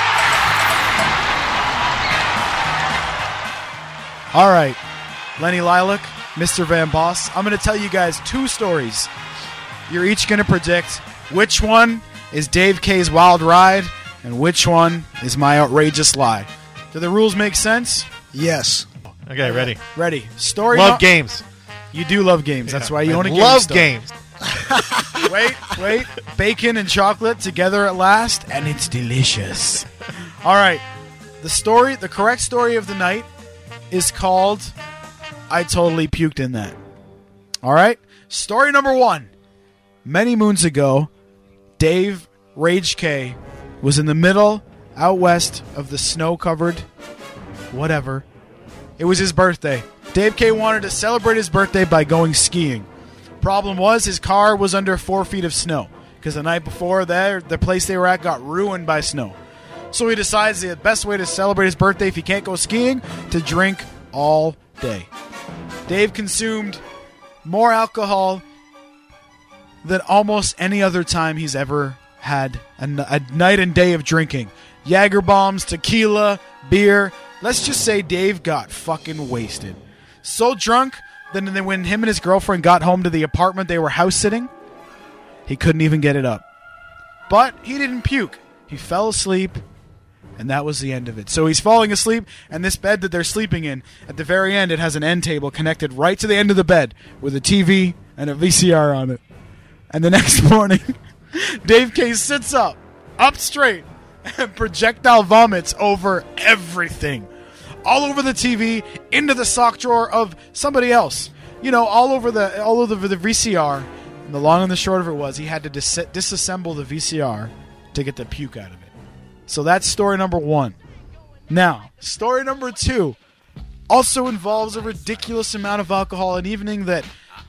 All right, Lenny Lilac, Mister Van Boss. I'm going to tell you guys two stories. You're each going to predict which one is Dave K's Wild Ride and which one is my outrageous lie. Do the rules make sense?
Yes.
Okay, ready.
Ready. Story.
Love
no-
games.
You do love games. That's why you
I
own a game
love
store.
games.
Wait, wait. Bacon and chocolate together at last, and it's delicious. All right. The story, the correct story of the night is called I Totally Puked in That. All right. Story number one. Many moons ago, Dave Rage K was in the middle, out west of the snow-covered whatever. It was his birthday. Dave K wanted to celebrate his birthday by going skiing. Problem was, his car was under four feet of snow because the night before, there, the place they were at got ruined by snow. So he decides the best way to celebrate his birthday if he can't go skiing, to drink all day. Dave consumed more alcohol than almost any other time he's ever had a, n- a night and day of drinking. Jager bombs, tequila, beer. Let's just say Dave got fucking wasted. So drunk that then when him and his girlfriend got home to the apartment they were house sitting, he couldn't even get it up. But he didn't puke. He fell asleep, and that was the end of it. So he's falling asleep, and this bed that they're sleeping in, at the very end, it has an end table connected right to the end of the bed with a T V and a V C R on it. And the next morning, Dave K sits up, up straight, and projectile vomits over everything. All over the T V, into the sock drawer of somebody else. You know, all over the all over the V C R. And the long and the short of it was he had to dis- disassemble the V C R to get the puke out of it. So that's story number one. Now, story number two also involves a ridiculous amount of alcohol, an evening that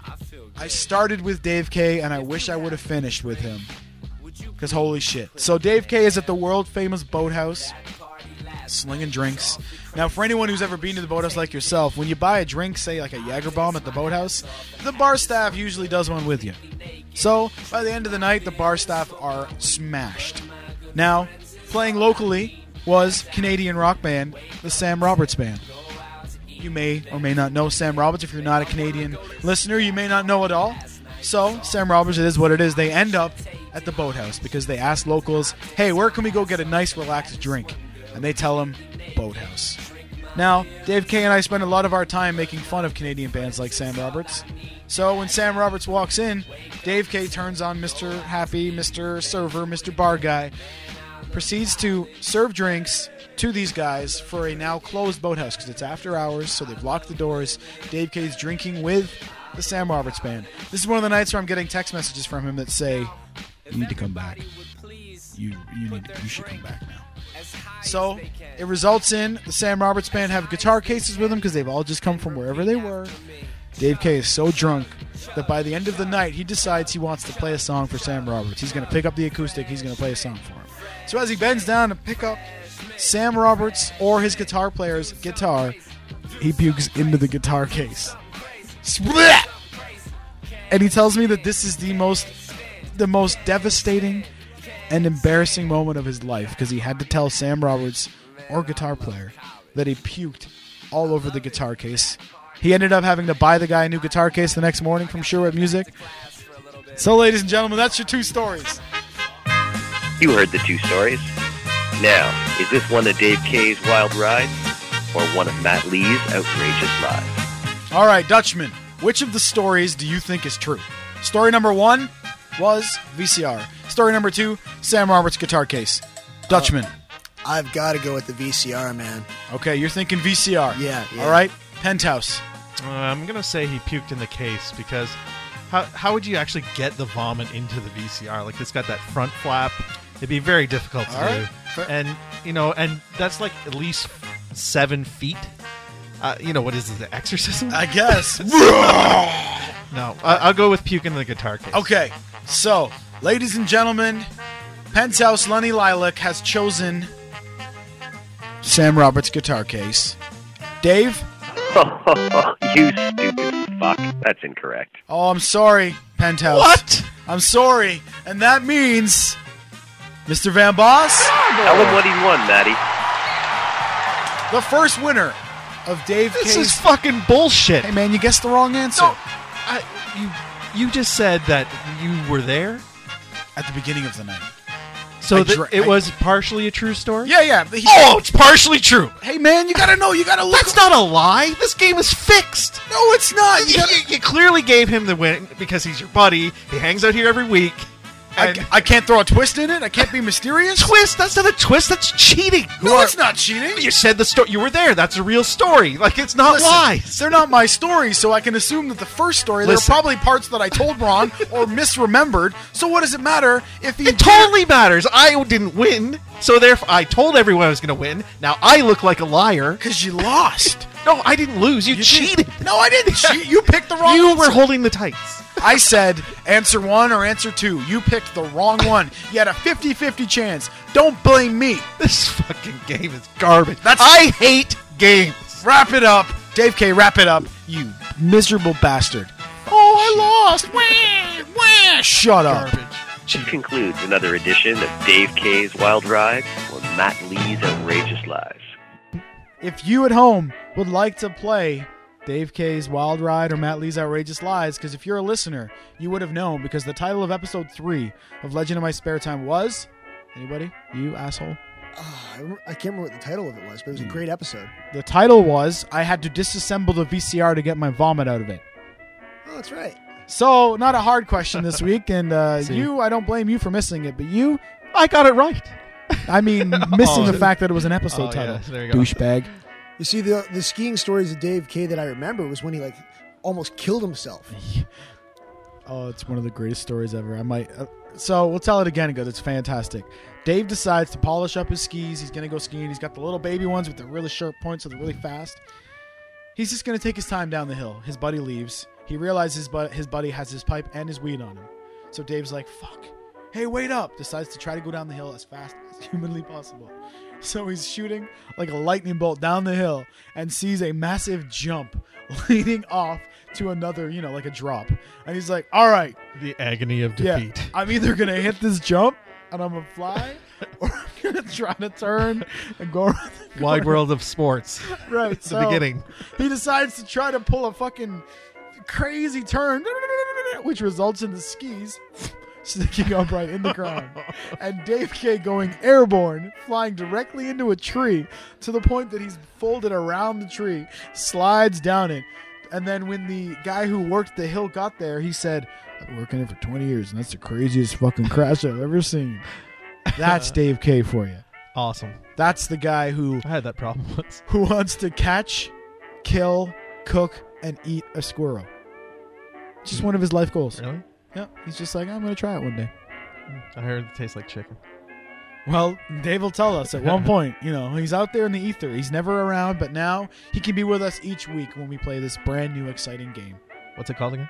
I started with Dave K, and I wish I would have finished with him. Because holy shit. So Dave K is at the world-famous Boathouse, slinging drinks. Now, for anyone who's ever been to the Boathouse like yourself, when you buy a drink, say like a Jager bomb at the Boathouse, the bar staff usually does one with you. So, by the end of the night, the bar staff are smashed. Now, playing locally was Canadian rock band, the Sam Roberts Band. You may or may not know Sam Roberts. If you're not a Canadian listener, you may not know it all. So, Sam Roberts, it is what it is. They end up at the Boathouse because they ask locals, hey, where can we go get a nice, relaxed drink? And they tell them, Boathouse. Now, Dave K and I spend a lot of our time making fun of Canadian bands like Sam Roberts. So when Sam Roberts walks in, Dave K turns on Mister Happy, Mister Server, Mister Bar Guy, proceeds to serve drinks to these guys for a now closed Boathouse because it's after hours, so they've locked the doors. Dave K's drinking with the Sam Roberts Band. This is one of the nights where I'm getting text messages from him that say, you need to come back. You you need to, you should come back now. So it results in the Sam Roberts Band have guitar cases with them because they've all just come from wherever they were. Dave K is so drunk that by the end of the night, he decides he wants to play a song for Sam Roberts. He's going to pick up the acoustic. He's going to play a song for him. So as he bends down to pick up Sam Roberts or his guitar player's guitar, he pukes into the guitar case. Split! And he tells me that this is the most, the most devastating and embarrassing moment of his life because he had to tell Sam Roberts or guitar player that he puked all over the guitar case. He ended up having to buy the guy a new guitar case the next morning from Sherwood Music. So, ladies and gentlemen, that's your two stories.
You heard the two stories. Now, is this one of Dave K's wild rides or one of Matt Lee's outrageous lies?
All right, Dutchman, which of the stories do you think is true? Story number one was V C R. Story number two, Sam Roberts' guitar case. Dutchman.
Uh, I've got to go with the V C R, man.
Okay, you're thinking V C R.
Yeah, yeah.
All right, Penthouse.
Uh, I'm going to say he puked in the case because how how would you actually get the vomit into the V C R? Like, it's got that front flap. It'd be very difficult to
All
do.
right, fair.
And, you know, and that's like at least seven feet. Uh, you know, what is it, The Exorcism?
I guess.
No, I, I'll go with puking in the guitar case.
Okay, so, ladies and gentlemen, Penthouse Lenny Lilac has chosen Sam Roberts' guitar case. Dave?
You stupid fuck. That's incorrect.
Oh, I'm sorry, Penthouse.
What?
I'm sorry. And that means Mister Van Boss?
Tell him what he won, Matty.
The first winner of Dave
This
K's...
is fucking bullshit.
Hey, man, you guessed the wrong answer.
No, I, you, you just said that you were there?
At the beginning of the night.
So
I
th-
dra-
it
I-
was partially a true story?
Yeah, yeah. He-
Oh, it's partially true.
Hey, man, you gotta know. You gotta look.
That's not a lie. This game is fixed.
No, it's not. You
You,
gotta...
you- you clearly gave him the win because he's your buddy. He hangs out here every week.
I,
And
ca- I can't throw a twist in it. I can't be mysterious.
twist? That's not a twist. That's cheating.
No,
are-
it's not cheating.
You said the story. You were there. That's a real story. Like, it's not
Listen,
lies.
They're not my stories, so I can assume that the first story, there are
Listen.
probably parts that I told wrong or misremembered. So what does it matter if the
It totally matters. I didn't win, so therefore I told everyone I was going to win. Now I look like a liar.
Because you lost.
No, I didn't lose. You,
You
cheated.
did- No, I didn't cheat. You picked the wrong
You
answer.
were holding the tights.
I said answer one or answer two. You picked the wrong one. You had a fifty-fifty chance. Don't blame me.
This fucking game is garbage.
That's-
I hate games.
Wrap it up. Dave K, wrap it up. You miserable bastard. Oh, I lost. Wah, wah. Shut up.
Garbage.
This concludes another edition of Dave K's Wild Ride or Matt Lee's Outrageous Lies.
If you at home would like to play Dave K's Wild Ride or Matt Lee's Outrageous Lies, because if you're a listener, you would have known, because the title of episode three of Legend of My Spare Time was... Anybody? You, asshole?
Oh, I, remember, I can't remember what the title of it was, but it was a great episode.
The title was, I had to disassemble the V C R to get my vomit out of it.
Oh, that's right.
So, not a hard question this week, and uh,
See.
you, I don't blame you for missing it, but you,
I got it right.
I mean, missing
Oh.
the fact that it was an episode
Oh,
title.
yeah, there you go.
Douchebag.
You see, the the skiing stories of Dave K that I remember was when he like almost killed himself.
Oh, it's one of the greatest stories ever. I might. Uh, so we'll tell it again because it's fantastic. Dave decides to polish up his skis. He's gonna go skiing. He's got the little baby ones with the really sharp points, so they're really fast. He's just gonna take his time down the hill. His buddy leaves. He realizes his, bu- his buddy has his pipe and his weed on him. So Dave's like, "Fuck! Hey, wait up!" Decides to try to go down the hill as fast as humanly possible. So he's shooting like a lightning bolt down the hill and sees a massive jump leading off to another, you know, like a drop. And he's like, all right.
The agony of
Yeah,
defeat.
I'm either going to hit this jump and I'm going to fly or I'm going to try to turn and go around the
Wide
corner.
world of sports.
Right.
It's
so
the beginning.
He decides to try to pull a fucking crazy turn, which results in the skis sticking upright in the ground. And Dave K going airborne, flying directly into a tree to the point that he's folded around the tree, slides down it. And then when the guy who worked the hill got there, he said, I've been working it for twenty years, and that's the craziest fucking crash I've ever seen. That's Dave K for you.
Awesome.
That's the guy who
I had that problem once.
who wants to catch, kill, cook, and eat a squirrel. Just one of his life goals.
Really?
Yeah, he's just like, I'm going to try it one day.
I heard it tastes like chicken.
Well, Dave will tell us at one point, you know, he's out there in the ether. He's never around, but now he can be with us each week when we play this brand new exciting game.
What's it called again?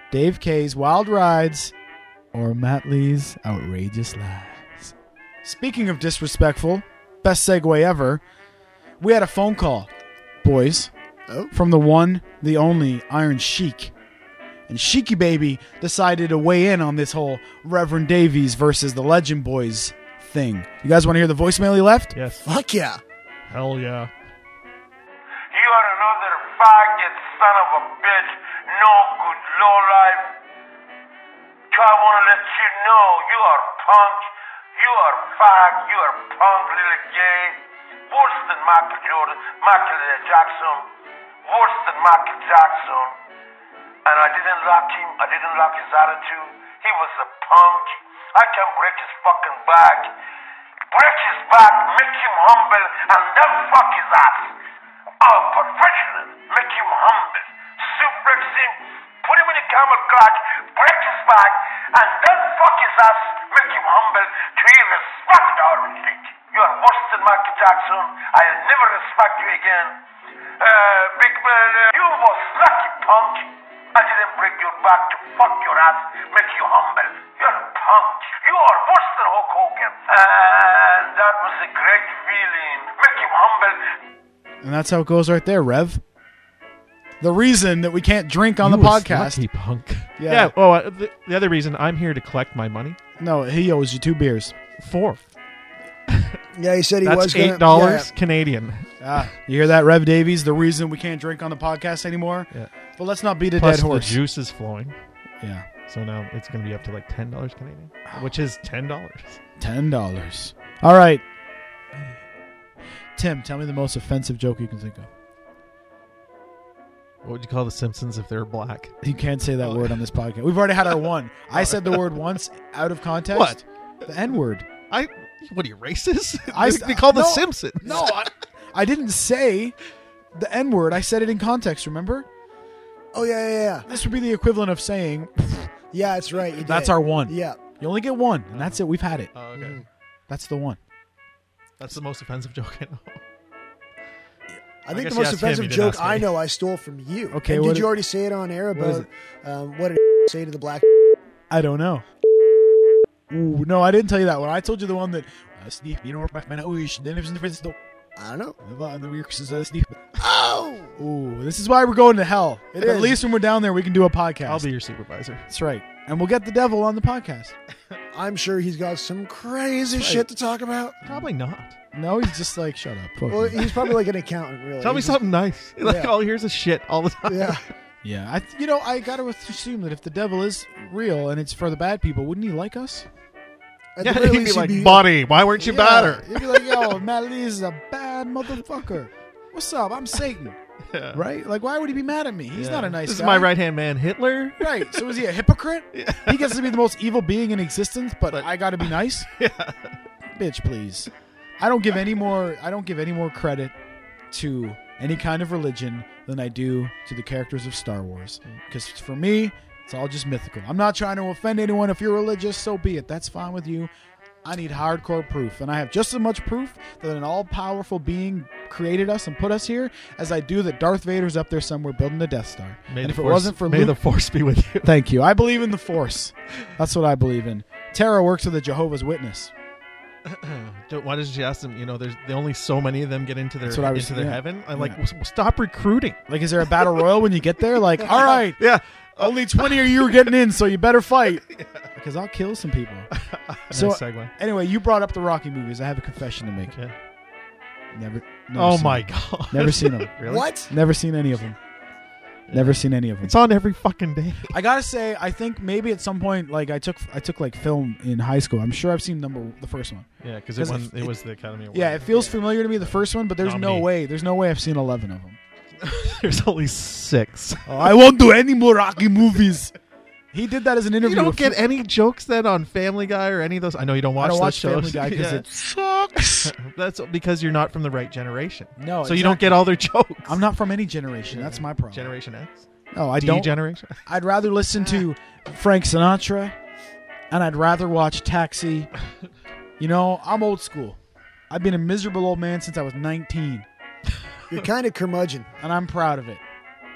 Dave K's Wild Rides or Matt Lee's Outrageous Lies. Speaking of disrespectful, best segue ever, we had a phone call, boys,
oh.
from the one, the only Iron Sheik. And Sheiky Baby decided to weigh in on this whole Reverend Davies versus the Legend Boys thing. You guys want to hear the voicemail he left?
Yes.
Fuck yeah.
Hell yeah.
You are another faggot son of a bitch, no good lowlife. I want to let you know you are punk, you are fag, you are punk little gay. Worse than Michael Jordan, Michael Jackson. Worse than Michael Jackson. And I didn't like him, I didn't like his attitude. He was a punk. I can break his fucking back. Break his back, make him humble, and then fuck his ass. Oh, professional, make him humble. Suplex him, put him in a camel clutch, break his back, and then fuck his ass, make him humble to he respect our league. You are worse than Michael Jackson. I'll never respect you again. Uh, big man, uh, you was lucky, punk. I didn't break your back to fuck your ass, make you humble. You're a punk. You are worse than Hulk Hogan. And that was a great feeling. Make him humble.
And that's how it goes right there, Rev. The reason that we can't drink on
You
the
was
podcast.
lucky, punk.
Yeah.
Yeah. Well, uh, the, the other reason I'm here to collect my money.
No, he owes you two beers.
Four.
Yeah, he said he
That's
was gonna,
eight dollars
yeah.
Canadian.
Ah, you hear that, Rev Davies? The reason we can't drink on the podcast anymore.
Yeah.
But let's not beat a
Plus
dead horse.
the juice is flowing.
Yeah.
So now it's going to be up to like ten dollars Canadian, which is ten dollars.
Ten dollars. All right. Tim, tell me the most offensive joke you can think of.
What would you call the Simpsons if they're black?
You can't say that word on this podcast. We've already had our one. I said the word once out of context.
What?
The N word.
I. What are you, racist?
I
they call the
no,
Simpsons.
No, I, I didn't say the N word. I said it in context. Remember?
Oh yeah, yeah, yeah.
This would be the equivalent of saying.
Yeah, that's right. You
That's
did.
our one.
Yeah.
You only get one, and that's it. We've had it.
Oh, okay.
That's the one.
That's the most offensive joke I know.
I think
guess
the
you
most
asked him,
offensive
you didn't
joke
ask me.
I know I stole from you.
Okay,
And
what
did
is-
you already say it on air
what is
about um, what did say to the black?
I don't know. Ooh, no, I didn't tell you that one. I told you the one that. Uh, Steve, you know what? I
don't know.
Oh! Ooh, this is why we're going to hell.
It
At
is.
least when we're down there, we can do a podcast.
I'll be your supervisor.
That's right. And we'll get the devil on the podcast.
I'm sure he's got some crazy
Right.
shit to talk about.
Probably not.
No, he's just like, shut up. Fuck
Well,
you.
he's probably like an accountant, really.
Tell me
He's just-
something nice. Like,
Yeah.
oh, here's a shit all the time.
Yeah.
Yeah, I, th- you know, I got to assume that if the devil is real and it's for the bad people, wouldn't he like us?
At
Yeah,
the very
he'd be
least,
like,
he'd be-
buddy, why weren't you
Yeah,
better?
He'd be like, yo, Matt Lee is a bad motherfucker. What's up? I'm Satan.
Yeah.
Right? Like, why would he be mad at me? He's
Yeah.
not a nice
This
guy.
is my right hand man, Hitler.
Right. So is he a hypocrite? He gets to be the most evil being in existence, but, I got to be nice?
Yeah.
Bitch, please. I don't give any more I don't give any more credit to any kind of religion than I do to the characters of Star Wars. Because for me, it's all just mythical. I'm not trying to offend anyone. If you're religious, so be it. That's fine with you. I need hardcore proof. And I have just as much proof that an all-powerful being created us and put us here as I do that Darth Vader's up there somewhere building the Death Star.
May
and
the
if it
force-
wasn't for
may
Luke,
the force be with you.
Thank you. I believe in the Force. That's what I believe in. Tara works with a Jehovah's Witness.
Don't- Why doesn't she ask them? You know, there's the only so many of them get into their
That's what I was-
into their
yeah.
heaven. I'm like,
Yeah.
"W- stop recruiting.
Like, is there a battle royal when you get there? Like, all right,
Yeah.
only twenty of you are getting in, so you better fight. Because I'll kill some people. So,
Nice segue.
anyway, you brought up the Rocky movies. I have a confession to make.
Okay.
Never. never
Oh
seen
my
them.
god.
Never seen them.
Really?
What?
Never seen any of them. Never seen any of them.
It's on every fucking day.
I gotta say, I think maybe at some point, like I took, I took like film in high school. I'm sure I've seen number the first one.
Yeah, because it, won- it was the Academy Award.
Yeah, it feels familiar to me, the first one, but there's no
Nominee.
way. There's no way I've seen eleven of them.
There's only six.
Oh, I won't do any more Rocky movies. He did that as an interview.
You don't
a
get
few-
any jokes then on Family Guy or any of those. I know you don't watch
I don't
those
watch
shows.
Family Guy because
Yeah.
it sucks.
That's because you're not from the right generation.
No,
so you don't
exactly.
get all their jokes.
I'm not from any generation. That's my problem.
Generation X.
No, I
D
don't.
generation.
I'd rather listen to Frank Sinatra, and I'd rather watch Taxi. You know, I'm old school. I've been a miserable old man since I was nineteen,
You're kind of curmudgeon.
and I'm proud of it.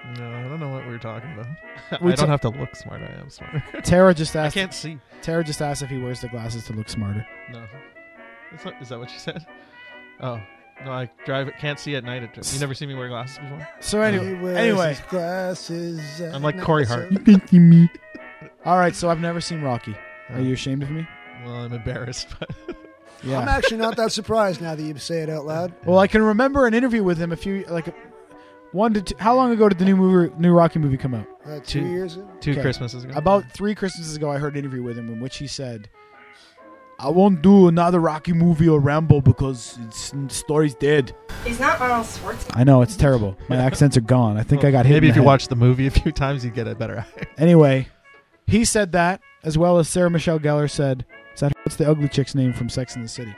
No, I don't know what we were talking about.
We
I don't
ta-
have to look smart. I am smart.
Tara just asked.
I can't see.
Tara just asked if he wears the glasses to look smarter.
No. That's not, is that what you said? Oh. No, I drive it. Can't see at night. At, you never seen me wear glasses before?
So anyway,
He wears
anyway,
his glasses. at
I'm like
night,
Corey
so-
Hart.
you can see me. All right, so I've never seen Rocky. Are you ashamed of me?
Well, I'm embarrassed, but
Yeah.
I'm actually not that surprised now that you say it out loud.
Well, I can remember an interview with him a few like a, one to two, how long ago did the new movie, new Rocky movie come out?
Uh, two,
Two-
years ago?
two
Okay.
Christmases ago.
About three Christmases ago, I heard an interview with him in which he said, "I won't do another Rocky movie or Rambo because it's, the story's dead."
He's not Arnold Schwarzenegger.
I know it's terrible. My accents are gone. I think I got hit.
Maybe
in
if
the
you
head.
watch the movie a few times, you get a better eye.
Anyway, he said that as well as Sarah Michelle Gellar said. Is that what's the ugly chick's name from Sex and the City?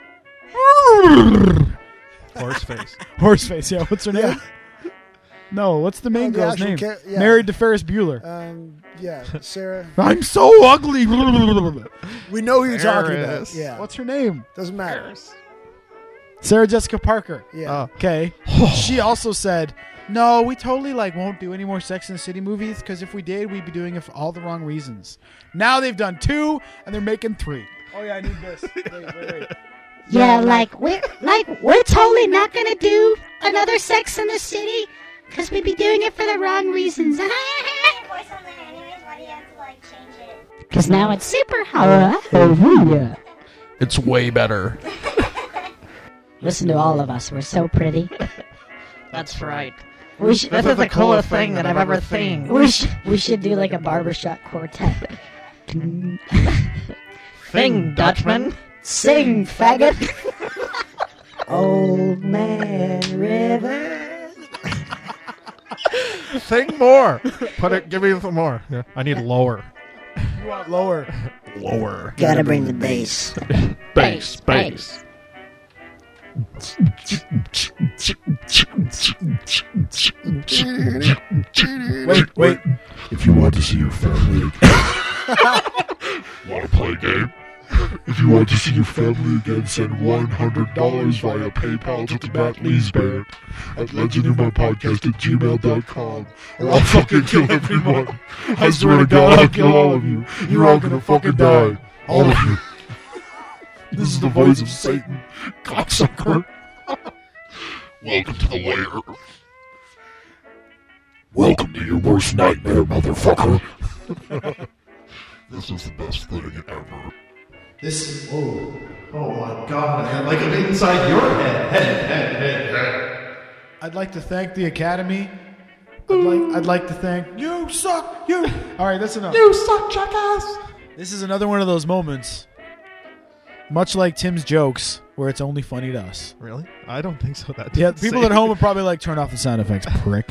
Horseface.
Horseface. Yeah. What's her name? No. What's the main
Oh, the
girl's
actual
name?
cha- yeah.
Married to Ferris Bueller.
Um, yeah, Sarah.
I'm so ugly.
We know who you're talking about.
Paris.
Yeah.
What's her name?
Doesn't matter.
Sarah Jessica Parker.
Yeah.
Okay. She also said, "No, we totally like won't do any more Sex and the City movies because if we did, we'd be doing it for all the wrong reasons." Now they've done two and they're making three. Oh yeah, I need this. Wait, wait, wait.
Yeah, like we're like we're totally not gonna do another Sex in the City because we'd be doing it for the wrong reasons. Because now it's super hot.
It's way better.
Listen to all of us. We're so pretty.
That's right.
We should,
This is the coolest thing that I've ever seen.
we should we should do like a barbershop quartet.
Sing, Dutchman.
Sing, faggot. Old Man River.
Sing more. Put it. Give me some more. Yeah. I need lower.
You want lower?
Lower.
Gotta bring the bass.
Bass. Bass.
Wait, wait.
If you want to see your family again, want to play a game? If you want to see your family again, send one hundred dollars via PayPal to the Matt Lees Band at legendinmypodcast at gmail dot com. Or I'll fucking kill everyone. I swear to God, I'll kill all of you. You're all gonna fucking die. All of you. This is the voice of Satan, cocksucker. Welcome to the lair. Welcome to your worst nightmare, motherfucker. This is the best thing ever.
This. Oh. Oh my God! Like I'm inside your head. Head. Head. Head. Head.
I'd like to thank the Academy. I'd like, I'd like to thank you. Suck you. All right, that's enough.
You suck, jackass.
This is another one of those moments, much like Tim's jokes, where it's only funny to us.
Really? I don't think so. That.
Yeah,
didn't
people
say-
at home are probably like, turn off the sound effects, prick.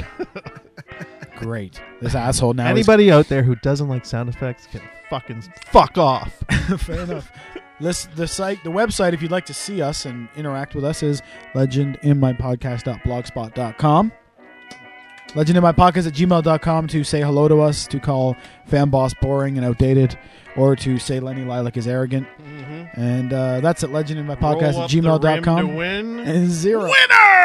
Great. This asshole now.
Anybody out there who doesn't like sound effects can fucking fuck off.
Is... Fair enough. List, the site, the website, if you'd like to see us and interact with us, is legend in my podcast dot blogspot dot com. legend in my podcast at gmail dot com to say hello to us, to call Fan Boss boring and outdated, or to say Lenny Lilac is arrogant.
Mm-hmm.
And uh, that's at legend in my podcast
Roll
at
up
gmail
the
dot
rim
com.
to win.
And zero.
Winner!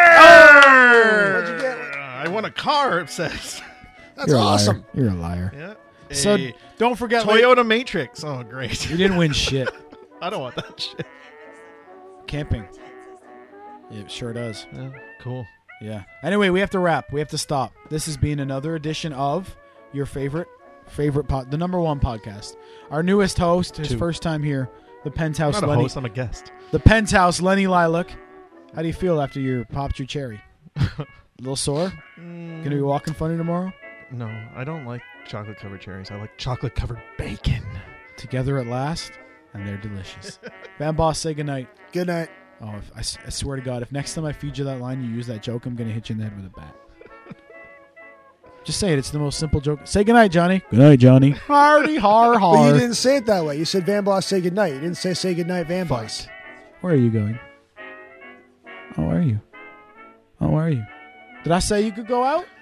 What'd you get?
I won a car, it says.
That's
You're a
awesome.
liar. You're a liar.
Yeah.
So
A
don't forget
Toyota Matrix. Oh, great.
You didn't win shit.
I don't want that shit.
Camping. It sure does.
Yeah, cool.
Yeah. Anyway, we have to wrap. We have to stop. This has been another edition of your favorite, favorite pod, the number one podcast. Our newest host, his
Two.
first time here, the Penthouse
I'm not a
Lenny.
host, I'm a guest.
The Penthouse Lenny Lilac. How do you feel after you popped your cherry? A little sore?
Mm.
Gonna be walking funny tomorrow?
No, I don't like chocolate covered cherries. I like chocolate covered bacon.
Together at last, and they're delicious. Van Boss, say goodnight.
Good night.
Oh, if, I, s- I swear to God, if next time I feed you that line, you use that joke, I'm going to hit you in the head with a bat. Just say it. It's the most simple joke. Say goodnight, Johnny. Good night, Johnny. Hardy, har, har.
But you didn't say it that way. You said Van Boss say goodnight. You didn't say say goodnight, Van Boss.
Where are you going? Oh, where are you? Oh, where are you? Did I say you could go out?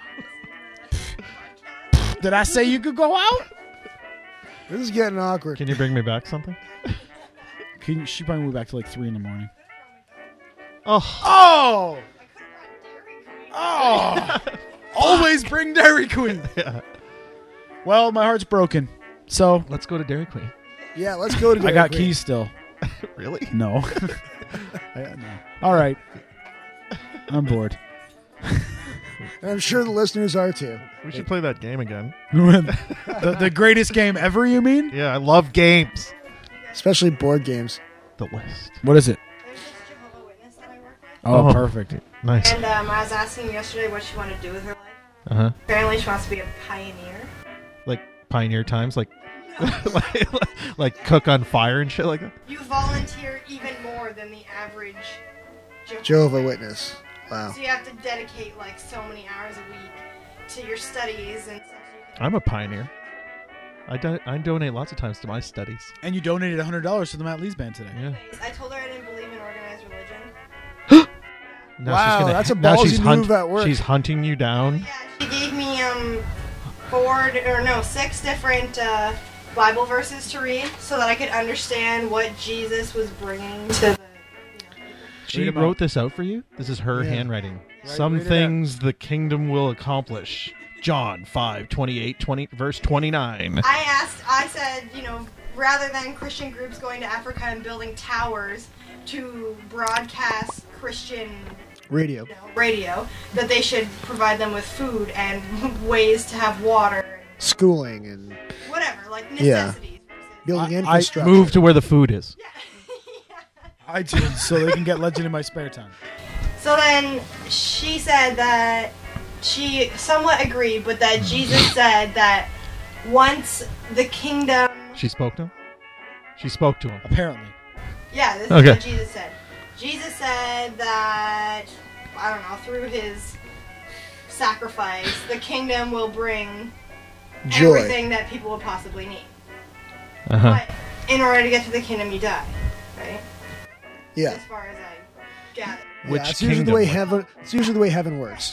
Did I say you could go out?
This is getting awkward.
Can you bring me back something?
Can you, she probably moved back to like three in the morning.
Oh.
Oh! Oh! Always bring Dairy Queen.
Yeah.
Well, my heart's broken. So
let's go to Dairy Queen.
Yeah, let's go to Dairy
I got
Queen.
keys still.
Really?
No. I, no. All right. I'm bored.
And I'm sure the listeners are too.
We should play that game again.
the, the greatest game ever, you mean?
Yeah, I love games.
Especially board games.
The list.
What is it? Oh,
Oh.
perfect.
Nice.
And um, I was asking yesterday what she wanted to do with her life.
Uh-huh.
Apparently, she wants to be a pioneer.
Like pioneer times, like, like like cook on fire and shit like that.
You volunteer even more than the average Jehovah's
Jehovah Witness. Wow.
So you have to dedicate like so many hours a week to your studies and stuff.
I'm a pioneer. I, do, I donate lots of times to my studies.
And you donated one hundred dollars to the Matt Lee's band today.
Yeah.
I told her I didn't believe in organized religion.
Now
Wow,
she's gonna,
that's a
now
ballsy
she's
move at work.
She's hunting you down.
She gave me um four or no six different uh, Bible verses to read so that I could understand what Jesus was bringing to the.
She
Read 'em
wrote
out.
this out for you? This is her
Yeah.
handwriting.
Right,
Some
read it out.
things the kingdom will accomplish. John five, twenty-eight, twenty, verse twenty-nine.
I asked, I said, you know, rather than Christian groups going to Africa and building towers to broadcast Christian
Radio.
you know, radio, that they should provide them with food and ways to have water,
Schooling and
whatever, like
yeah.
necessities.
Building
I
infrastructure.
move to where the food is.
I did, so they can get Legend in my spare time.
So then she said that she somewhat agreed, but that Jesus said that once the kingdom.
She spoke to him? She spoke to him.
Apparently.
Yeah, this
Okay.
is what Jesus said. Jesus said that, I don't know, through his sacrifice, the kingdom will bring
Joy.
everything that people will possibly need.
Uh-huh.
But in order to get to the kingdom, you die, right?
Yeah.
As far as I gather.
Which
yeah, it's usually the
kingdom?
way heaven. It's usually the way heaven works.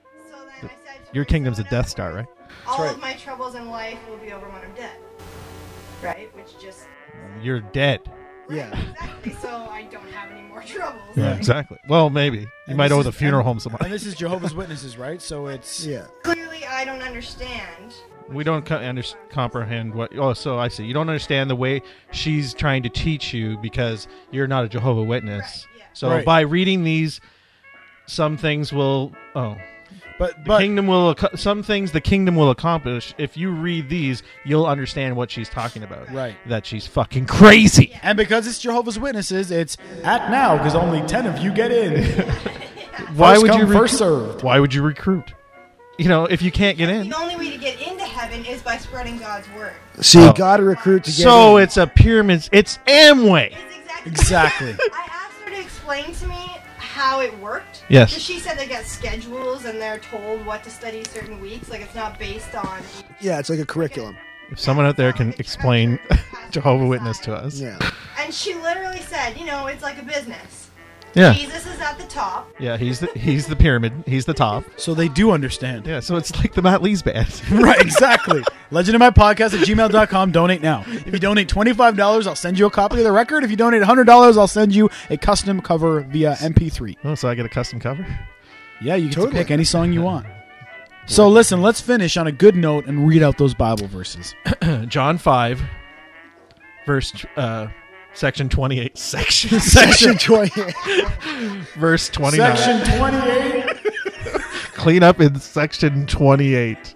Your kingdom's a Death Star, right?
All of my troubles in life will be over when I'm dead. Right? Which just.
You're dead.
Yeah.
Exactly, so I don't have any more troubles.
Yeah, exactly. Well, maybe. You
And
might
this
owe
is-
the funeral
and-
home some money.
And this is Jehovah's Witnesses, right? So it's
yeah.
Clearly, I don't understand.
We don't co- under- comprehend what. Oh, so I see. You don't understand the way she's trying to teach you because you're not a Jehovah Witness. So
Right.
by reading these, some things will. Oh,
but
the
but
kingdom will. ac- Some things the kingdom will accomplish. If you read these, you'll understand what she's talking about.
Right.
That she's fucking crazy.
and because it's Jehovah's Witnesses, it's at now because only ten of you get in.
Why
First
would
come,
you
first
recru-
served?
Why would you recruit? You know, if you can't get in.
The only way to get into heaven is by spreading God's word.
So you
Oh.
got to recruit to get
So
in.
it's a pyramid. It's Amway.
Exactly.
I asked her to explain to me how it worked.
Yes.
Because she said they get schedules and they're told what to study certain weeks. Like it's not based on.
Yeah, it's like a curriculum.
If someone out there can explain Jehovah Witness to us.
Yeah.
And she literally said, you know, it's like a business.
Yeah.
Jesus is at the top.
Yeah, he's the he's the pyramid. He's the top.
So they do understand.
Yeah, so it's like the Matt Lee's band.
Right, exactly. Legend of my podcast at gmail dot com. Donate now. If you donate twenty-five dollars, I'll send you a copy of the record. If you donate one hundred dollars, I'll send you a custom cover via M P three.
Oh, so I get a custom cover?
Yeah, you get
Totally.
to pick any song you want. So listen, let's finish on a good note and read out those Bible verses.
John five, verse uh, section twenty-eight. Section
Section twenty-eight.
verse twenty-nine.
Section twenty-eight.
Clean up in section twenty-eight.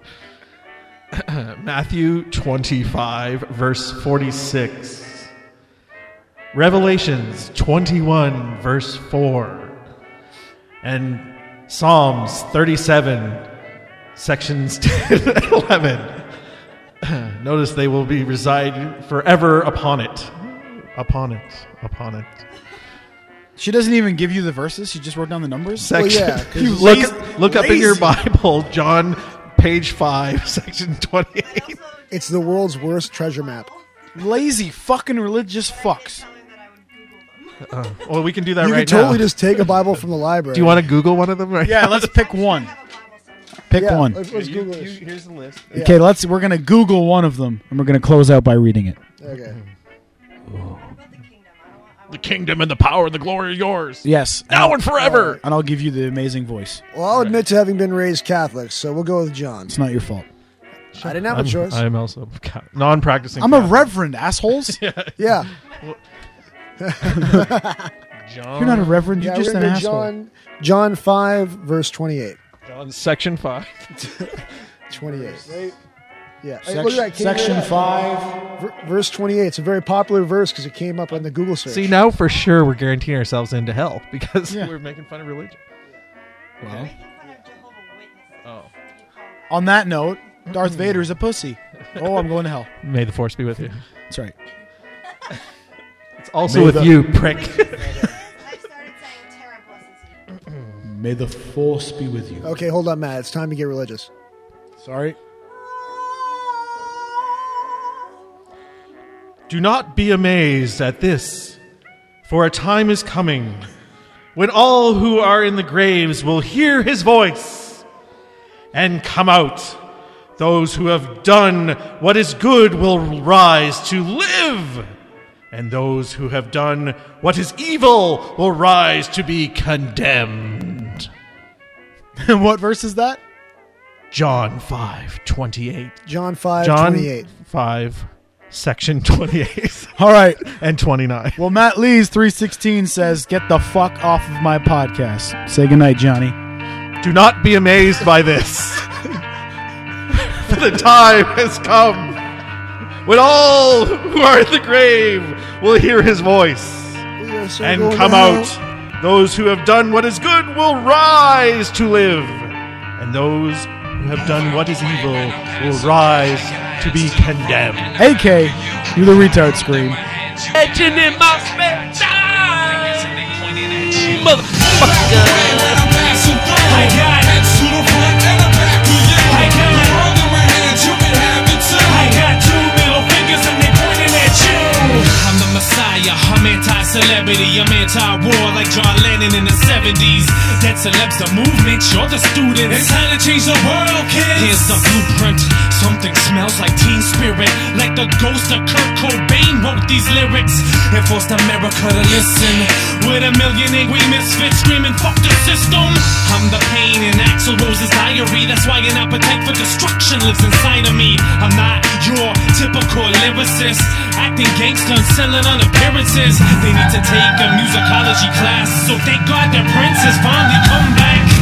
Matthew twenty-five, verse forty-six. Revelations twenty-one, verse four. And Psalms thirty-seven, sections ten and eleven. Notice they will be reside forever upon it. Upon it. Upon it.
She doesn't even give you the verses. She just wrote down the numbers.
Section.
yeah, 'cause
You
look
lazy-
look up in your
lazy.
Bible, John, page five, section twenty-eight.
It's the world's worst treasure map.
Lazy fucking religious fucks.
Uh, well, we can do that
You
right
can totally
now.
just take a Bible from the library.
Do you want to Google one of them right
Yeah,
now?
let's pick one. Pick
Yeah,
one.
Let's, let's
You-
Google
you-
this.
here's the list.
Yeah.
Okay, let's. We're gonna Google one of them, and we're gonna close out by reading it.
Okay.
The kingdom and the power and the glory are yours.
Yes.
Now
I'll-
and forever.
And I'll give you the amazing voice.
Well, I'll admit to having been raised Catholic, so we'll go with John.
It's not your fault.
I didn't have
I'm,
a choice.
I'm also ca- non-practicing.
I'm a
Catholic.
reverend, assholes.
yeah.
Yeah.
John,
You're not a reverend. You're
Yeah,
just
we're
an
gonna
asshole.
John, John five, verse twenty-eight.
John, section five.
twenty-eight. Yeah. Hey,
Sec-
look at that. Came
section
right up.
five.
Ver- verse twenty-eight. It's a very popular verse because it came up on the Google search.
See, now for sure we're guaranteeing ourselves into hell because
Yeah.
we're making fun of religion.
Well,
Oh.
on that note, Darth Vader's a pussy. Oh, I'm going to hell.
May the force be with you.
That's right.
It's also
May
with
the-
you, prick.
May the force be with you.
Okay, hold on, Matt. It's time to get religious.
Sorry.
Do not be amazed at this, for a time is coming when all who are in the graves will hear his voice and come out. Those who have done what is good will rise to live, and those who have done what is evil will rise to be condemned.
And what verse is that?
John five twenty-eight.
John five,
John
twenty-eight.
five, section twenty-eight.
All right.
And twenty-nine.
Well, Matt Lees three sixteen says, "Get the fuck off of my podcast." Say goodnight, Johnny.
Do not be amazed by this. For the time has come when all who are in the grave will hear his voice
so
and
going
come
to hell.
out. Those who have done what is good will rise to live, and those who have done what is evil will rise to be condemned.
A K, you the retard scream.
Legend in my spare time. Motherfucker. I got it. I got it. I got two middle fingers and they pointing at you. I'm the Messiah. I'm anti-celebrity. I'm anti-war like John Lennon in the seventies. That celebs the movement. You're the student. It's time to change the world, kids. Here's the blueprint. Something smells like teen spirit. Like the ghost of Kurt Cobain wrote these lyrics and forced America to listen. With a million angry misfits screaming, fuck the system. I'm the pain in Axl Rose's diary. That's why an appetite for destruction lives inside of me. I'm not your typical lyricist, acting gangster and selling on appearances. They need to take a musicology class, so thank God that Prince has finally come back.